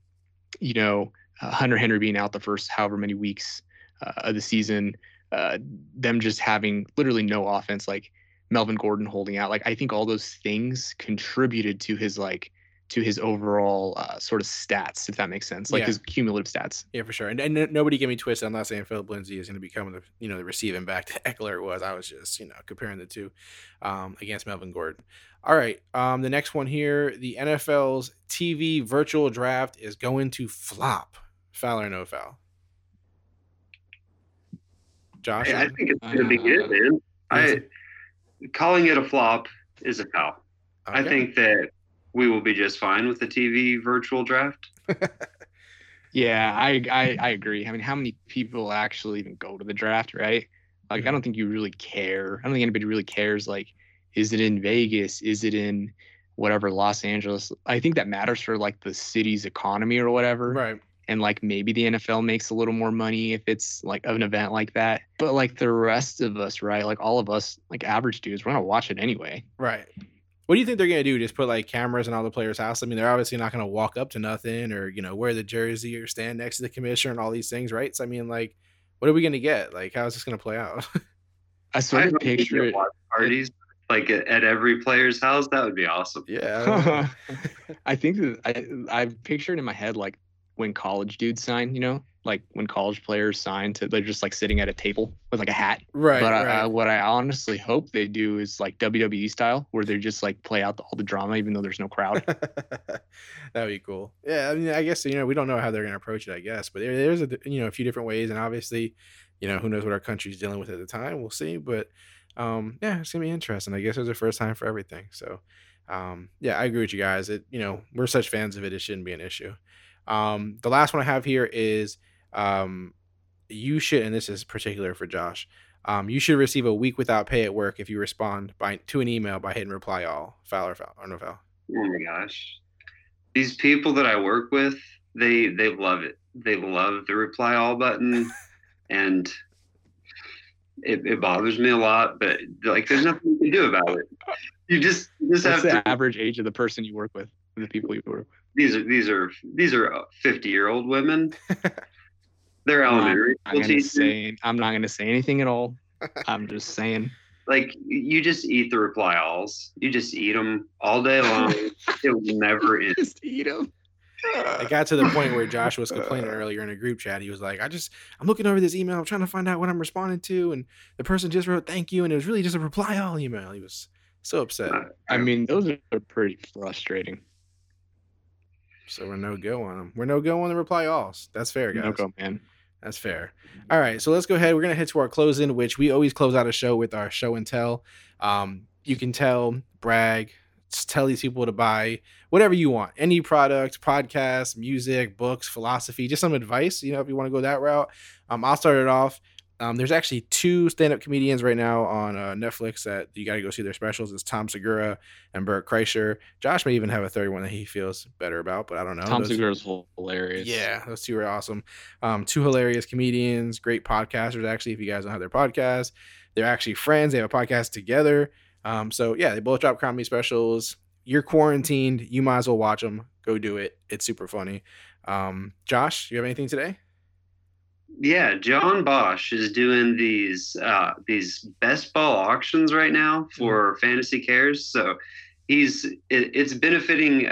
Hunter Henry being out the first however many weeks of the season. Them just having literally no offense. Like Melvin Gordon holding out. Like I think all those things contributed to his overall sort of stats, if that makes sense, like his cumulative stats. Yeah, for sure. And nobody get me twisted. I'm not saying Philip Lindsay is going to become the receiving back that Eckler was. I was just comparing the two against Melvin Gordon. All right, the next one here, the NFL's TV virtual draft is going to flop. Foul or no foul? Josh, I think it's going to be good, man. Calling it a flop is a foul. Okay. I think that we will be just fine with the TV virtual draft. Yeah, I agree. I mean, how many people actually even go to the draft, right? Like, I don't think you really care. I don't think anybody really cares. Like, is it in Vegas? Is it in whatever, Los Angeles? I think that matters for like the city's economy or whatever. Right. And like maybe the NFL makes a little more money if it's like an event like that. But like the rest of us, right? Like all of us, like average dudes, we're going to watch it anyway. Right. What do you think they're going to do? Just put like cameras in all the players' house? I mean, they're obviously not going to walk up to nothing or, wear the jersey or stand next to the commissioner and all these things, right? So, I mean, like, what are we going to get? Like, how is this going to play out? I sort of picture it. Parties like at every player's house. That would be awesome. Yeah. I think that I picture it in my head like when college dudes sign, like when college players sign they're just like sitting at a table with like a hat. Right. But what I honestly hope they do is like WWE style, where they just like play out all the drama, even though there's no crowd. That'd be cool. Yeah. I mean, I guess, we don't know how they're going to approach it, I guess, but there's a few different ways. And obviously, who knows what our country's dealing with at the time. We'll see. But it's going to be interesting. I guess there's a first time for everything. So, I agree with you guys. We're such fans of it. It shouldn't be an issue. The last one I have here is you should, and this is particular for Josh, you should receive a week without pay at work if you respond to an email by hitting reply all. Foul or no foul? Oh my gosh. These people that I work with, they love it. They love the reply all button, and it bothers me a lot, but like there's nothing you can do about it. You just have the average age of the person you work with, the people you work with? These are 50-year-old women. They're elementary school teachers. I'm not going to say anything at all. I'm just saying. Like, you just eat the reply alls. You just eat them all day long. It will never end. Just eat them. It got to the point where Josh was complaining earlier in a group chat. He was like, I'm looking over this email. I'm trying to find out what I'm responding to. And the person just wrote thank you. And it was really just a reply all email. He was so upset. I mean, those are pretty frustrating. So we're no go on them. We're no go on the reply alls. That's fair, guys. No go, man. That's fair. All right, so let's go ahead. We're going to head to our close-in, which we always close out a show with our show and tell. You can tell, brag, tell these people to buy whatever you want. Any product, podcast, music, books, philosophy, just some advice, if you want to go that route. I'll start it off. There's actually 2 stand-up comedians right now on Netflix that you got to go see their specials. It's Tom Segura and Bert Kreischer. Josh may even have a third one that he feels better about, but I don't know. Tom Segura's hilarious. Yeah, those 2 are awesome. 2 hilarious comedians, great podcasters, actually, if you guys don't have their podcast. They're actually friends. They have a podcast together. They both drop comedy specials. You're quarantined. You might as well watch them. go do it. It's super funny. Josh, you have anything today? Yeah, John Bosch is doing these best ball auctions right now for Fantasy Cares. So it's benefiting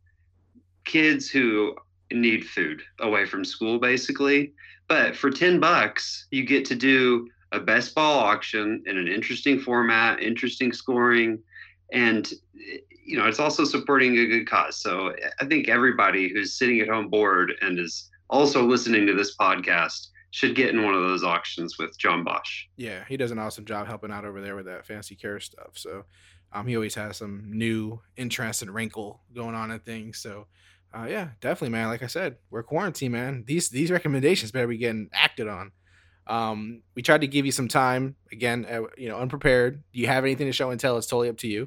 kids who need food away from school, basically. But for $10, you get to do a best ball auction in an interesting format, interesting scoring, and it's also supporting a good cause. So I think everybody who's sitting at home bored and is also listening to this podcast should get in one of those auctions with John Bosch. Yeah, he does an awesome job helping out over there with that Fantasy Care stuff. So he always has some new interest and wrinkle going on and things. So yeah, definitely, man. Like I said, we're quarantined, man. These recommendations better be getting acted on. We tried to give you some time again, unprepared. Do you have anything to show and tell? It's totally up to you.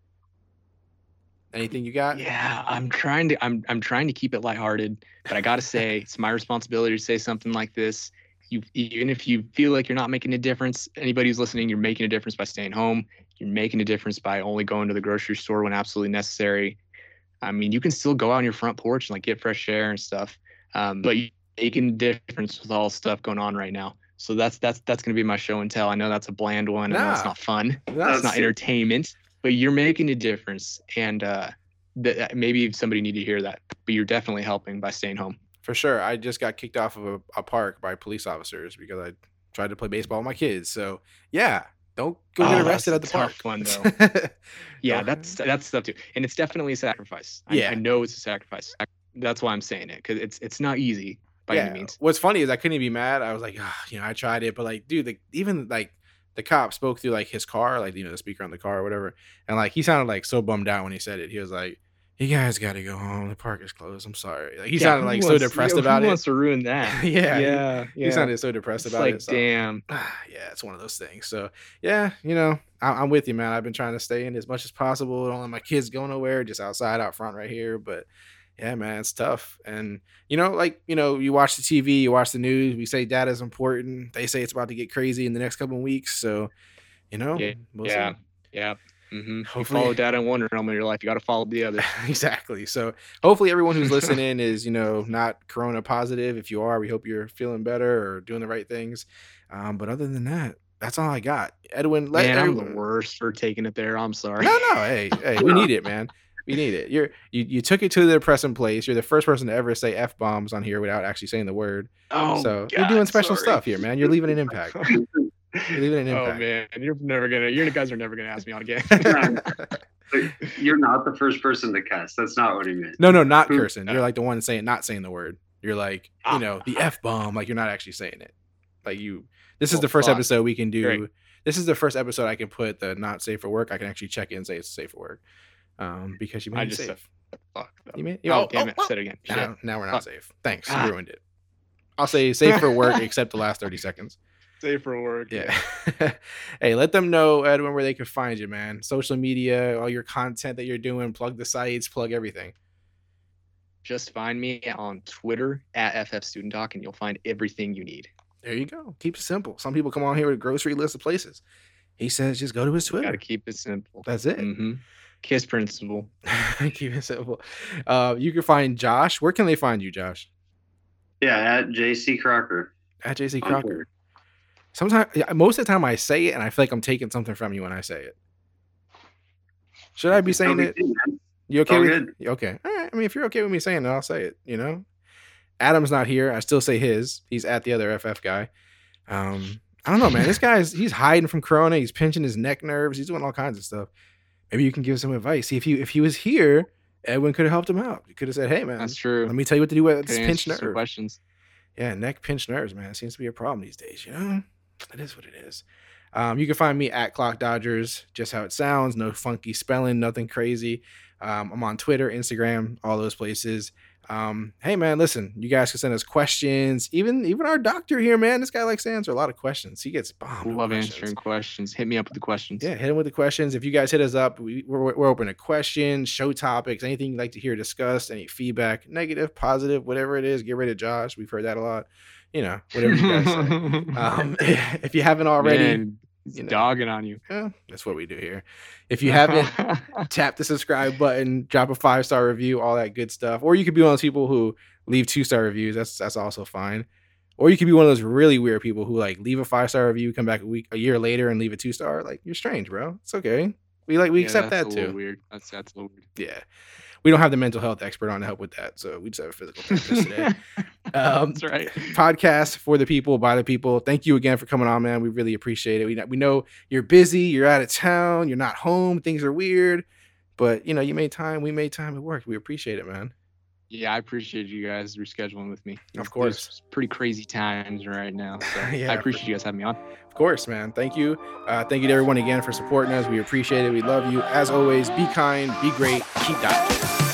Anything you got? Yeah, I'm trying to keep it lighthearted, but I gotta say it's my responsibility to say something like this. Even if you feel like you're not making a difference, anybody who's listening, you're making a difference by staying home. You're making a difference by only going to the grocery store when absolutely necessary. I mean, you can still go out on your front porch and like get fresh air and stuff, but you're making a difference with all the stuff going on right now. So that's gonna be my show and tell. I know that's a bland one. I know it's not fun. It's not entertainment. But you're making a difference, and maybe somebody need to hear that. But you're definitely helping by staying home. For sure. I just got kicked off of a park by police officers because I tried to play baseball with my kids. So yeah, don't go get arrested at the park. Fun though. Yeah, that's stuff too, and it's definitely a sacrifice. I know it's a sacrifice. That's why I'm saying it, because it's not easy by any means. What's funny is I couldn't even be mad. I was like, I tried it, but like, dude, the cop spoke through like his car, like, the speaker on the car or whatever. And like, he sounded like so bummed out when he said it. He was like, you guys got to go home. The park is closed. I'm sorry. Like, he sounded like so depressed about it. Who wants to ruin that? Yeah. He sounded so depressed about it. So, damn. Yeah, it's one of those things. So yeah, I'm with you, man. I've been trying to stay in as much as possible. Don't let my kids go nowhere, just outside, out front right here. But yeah, man, it's tough. And, you watch the TV, you watch the news. We say data's important. They say it's about to get crazy in the next couple of weeks. So, we'll see. Yeah. Mm-hmm. Hopefully, you follow data in one realm of your life. You got to follow the other. Exactly. So hopefully everyone who's listening is, not corona positive. If you are, we hope you're feeling better or doing the right things. But other than that, that's all I got. Edwin, I'm the worst for taking it there. I'm sorry. No. Hey, we need it, man. We need it. You took it to the depressing place. You're the first person to ever say F-bombs on here without actually saying the word. Oh, so you're doing special stuff here, man. You're leaving an impact. You're leaving an impact. Oh man, you guys are never gonna ask me on again. You're not the first person to cuss. That's not what he meant. No, not cursing. You're like the one not saying the word. You're like, the F-bomb. Like, you're not actually saying it. Like this is the first episode we can do. Great. This is the first episode I can put the not safe for work. I can actually check it and say it's safe for work. Because you made it safe. You made damn it. I said it again. Now we're not safe. Thanks. You ruined it. I'll say safe for work except the last 30 seconds. Safe for work. Yeah. Hey, let them know, Edwin, where they can find you, man. Social media, all your content that you're doing, plug the sites, plug everything. Just find me on Twitter at FFStudentDoc, and you'll find everything you need. There you go. Keep it simple. Some people come on here with a grocery list of places. He says just go to his Twitter. Got to keep it simple. That's it. Mm-hmm. KISS principle. Keep it simple. You can find Josh. Where can they find you, Josh? Yeah, at JC Crocker. At JC Crocker. Sometimes, most of the time I say it and I feel like I'm taking something from you when I say it. Should I be saying it? You okay with it? Okay. All right. I mean, if you're okay with me saying it, I'll say it, Adam's not here. I still say his. He's at the other FF guy. I don't know, man. This he's hiding from Corona. He's pinching his neck nerves. He's doing all kinds of stuff. Maybe you can give some advice. See, if he was here, Edwin could have helped him out. He could have said, hey, man. That's true. Let me tell you what to do with this pinched nerve. Questions. Yeah, neck pinched nerves, man. It seems to be a problem these days, It is what it is. You can find me at Clock Dodgers, just how it sounds. No funky spelling, nothing crazy. I'm on Twitter, Instagram, all those places. Hey, man, listen, you guys can send us questions. Even our doctor here, man, this guy likes to answer a lot of questions. He gets bombed. Love answering questions. Hit me up with the questions. Yeah, hit him with the questions. If you guys hit us up, we're open to questions, show topics, anything you'd like to hear discussed, any feedback, negative, positive, whatever it is. Get rid of Josh. We've heard that a lot. Whatever you guys say. If you haven't already. Man, You know, dogging on you. yeah, that's what we do here. If you haven't, tap the subscribe button, drop a 5-star review, all that good stuff. Or you could be one of those people who leave 2-star reviews. That's also fine. Or you could be one of those really weird people who like leave a 5-star review, come back a year later and leave a 2-star. Like, you're strange, bro. It's okay. We accept that too. Weird. That's a little weird. Yeah. We don't have the mental health expert on to help with that, so we just have a physical therapist today. That's right. Podcast for the people, by the people. Thank you again for coming on, man. We really appreciate it. We know you're busy, you're out of town, you're not home, things are weird, but you know, you made time, we made time, it worked. We appreciate it, man. Yeah, I appreciate you guys rescheduling with me. Of course. It's pretty crazy times right now. So Yeah, I appreciate you guys having me on. Of course, man. Thank you. Thank you to everyone again for supporting us. We appreciate it. We love you. As always, be kind, be great, keep dodging.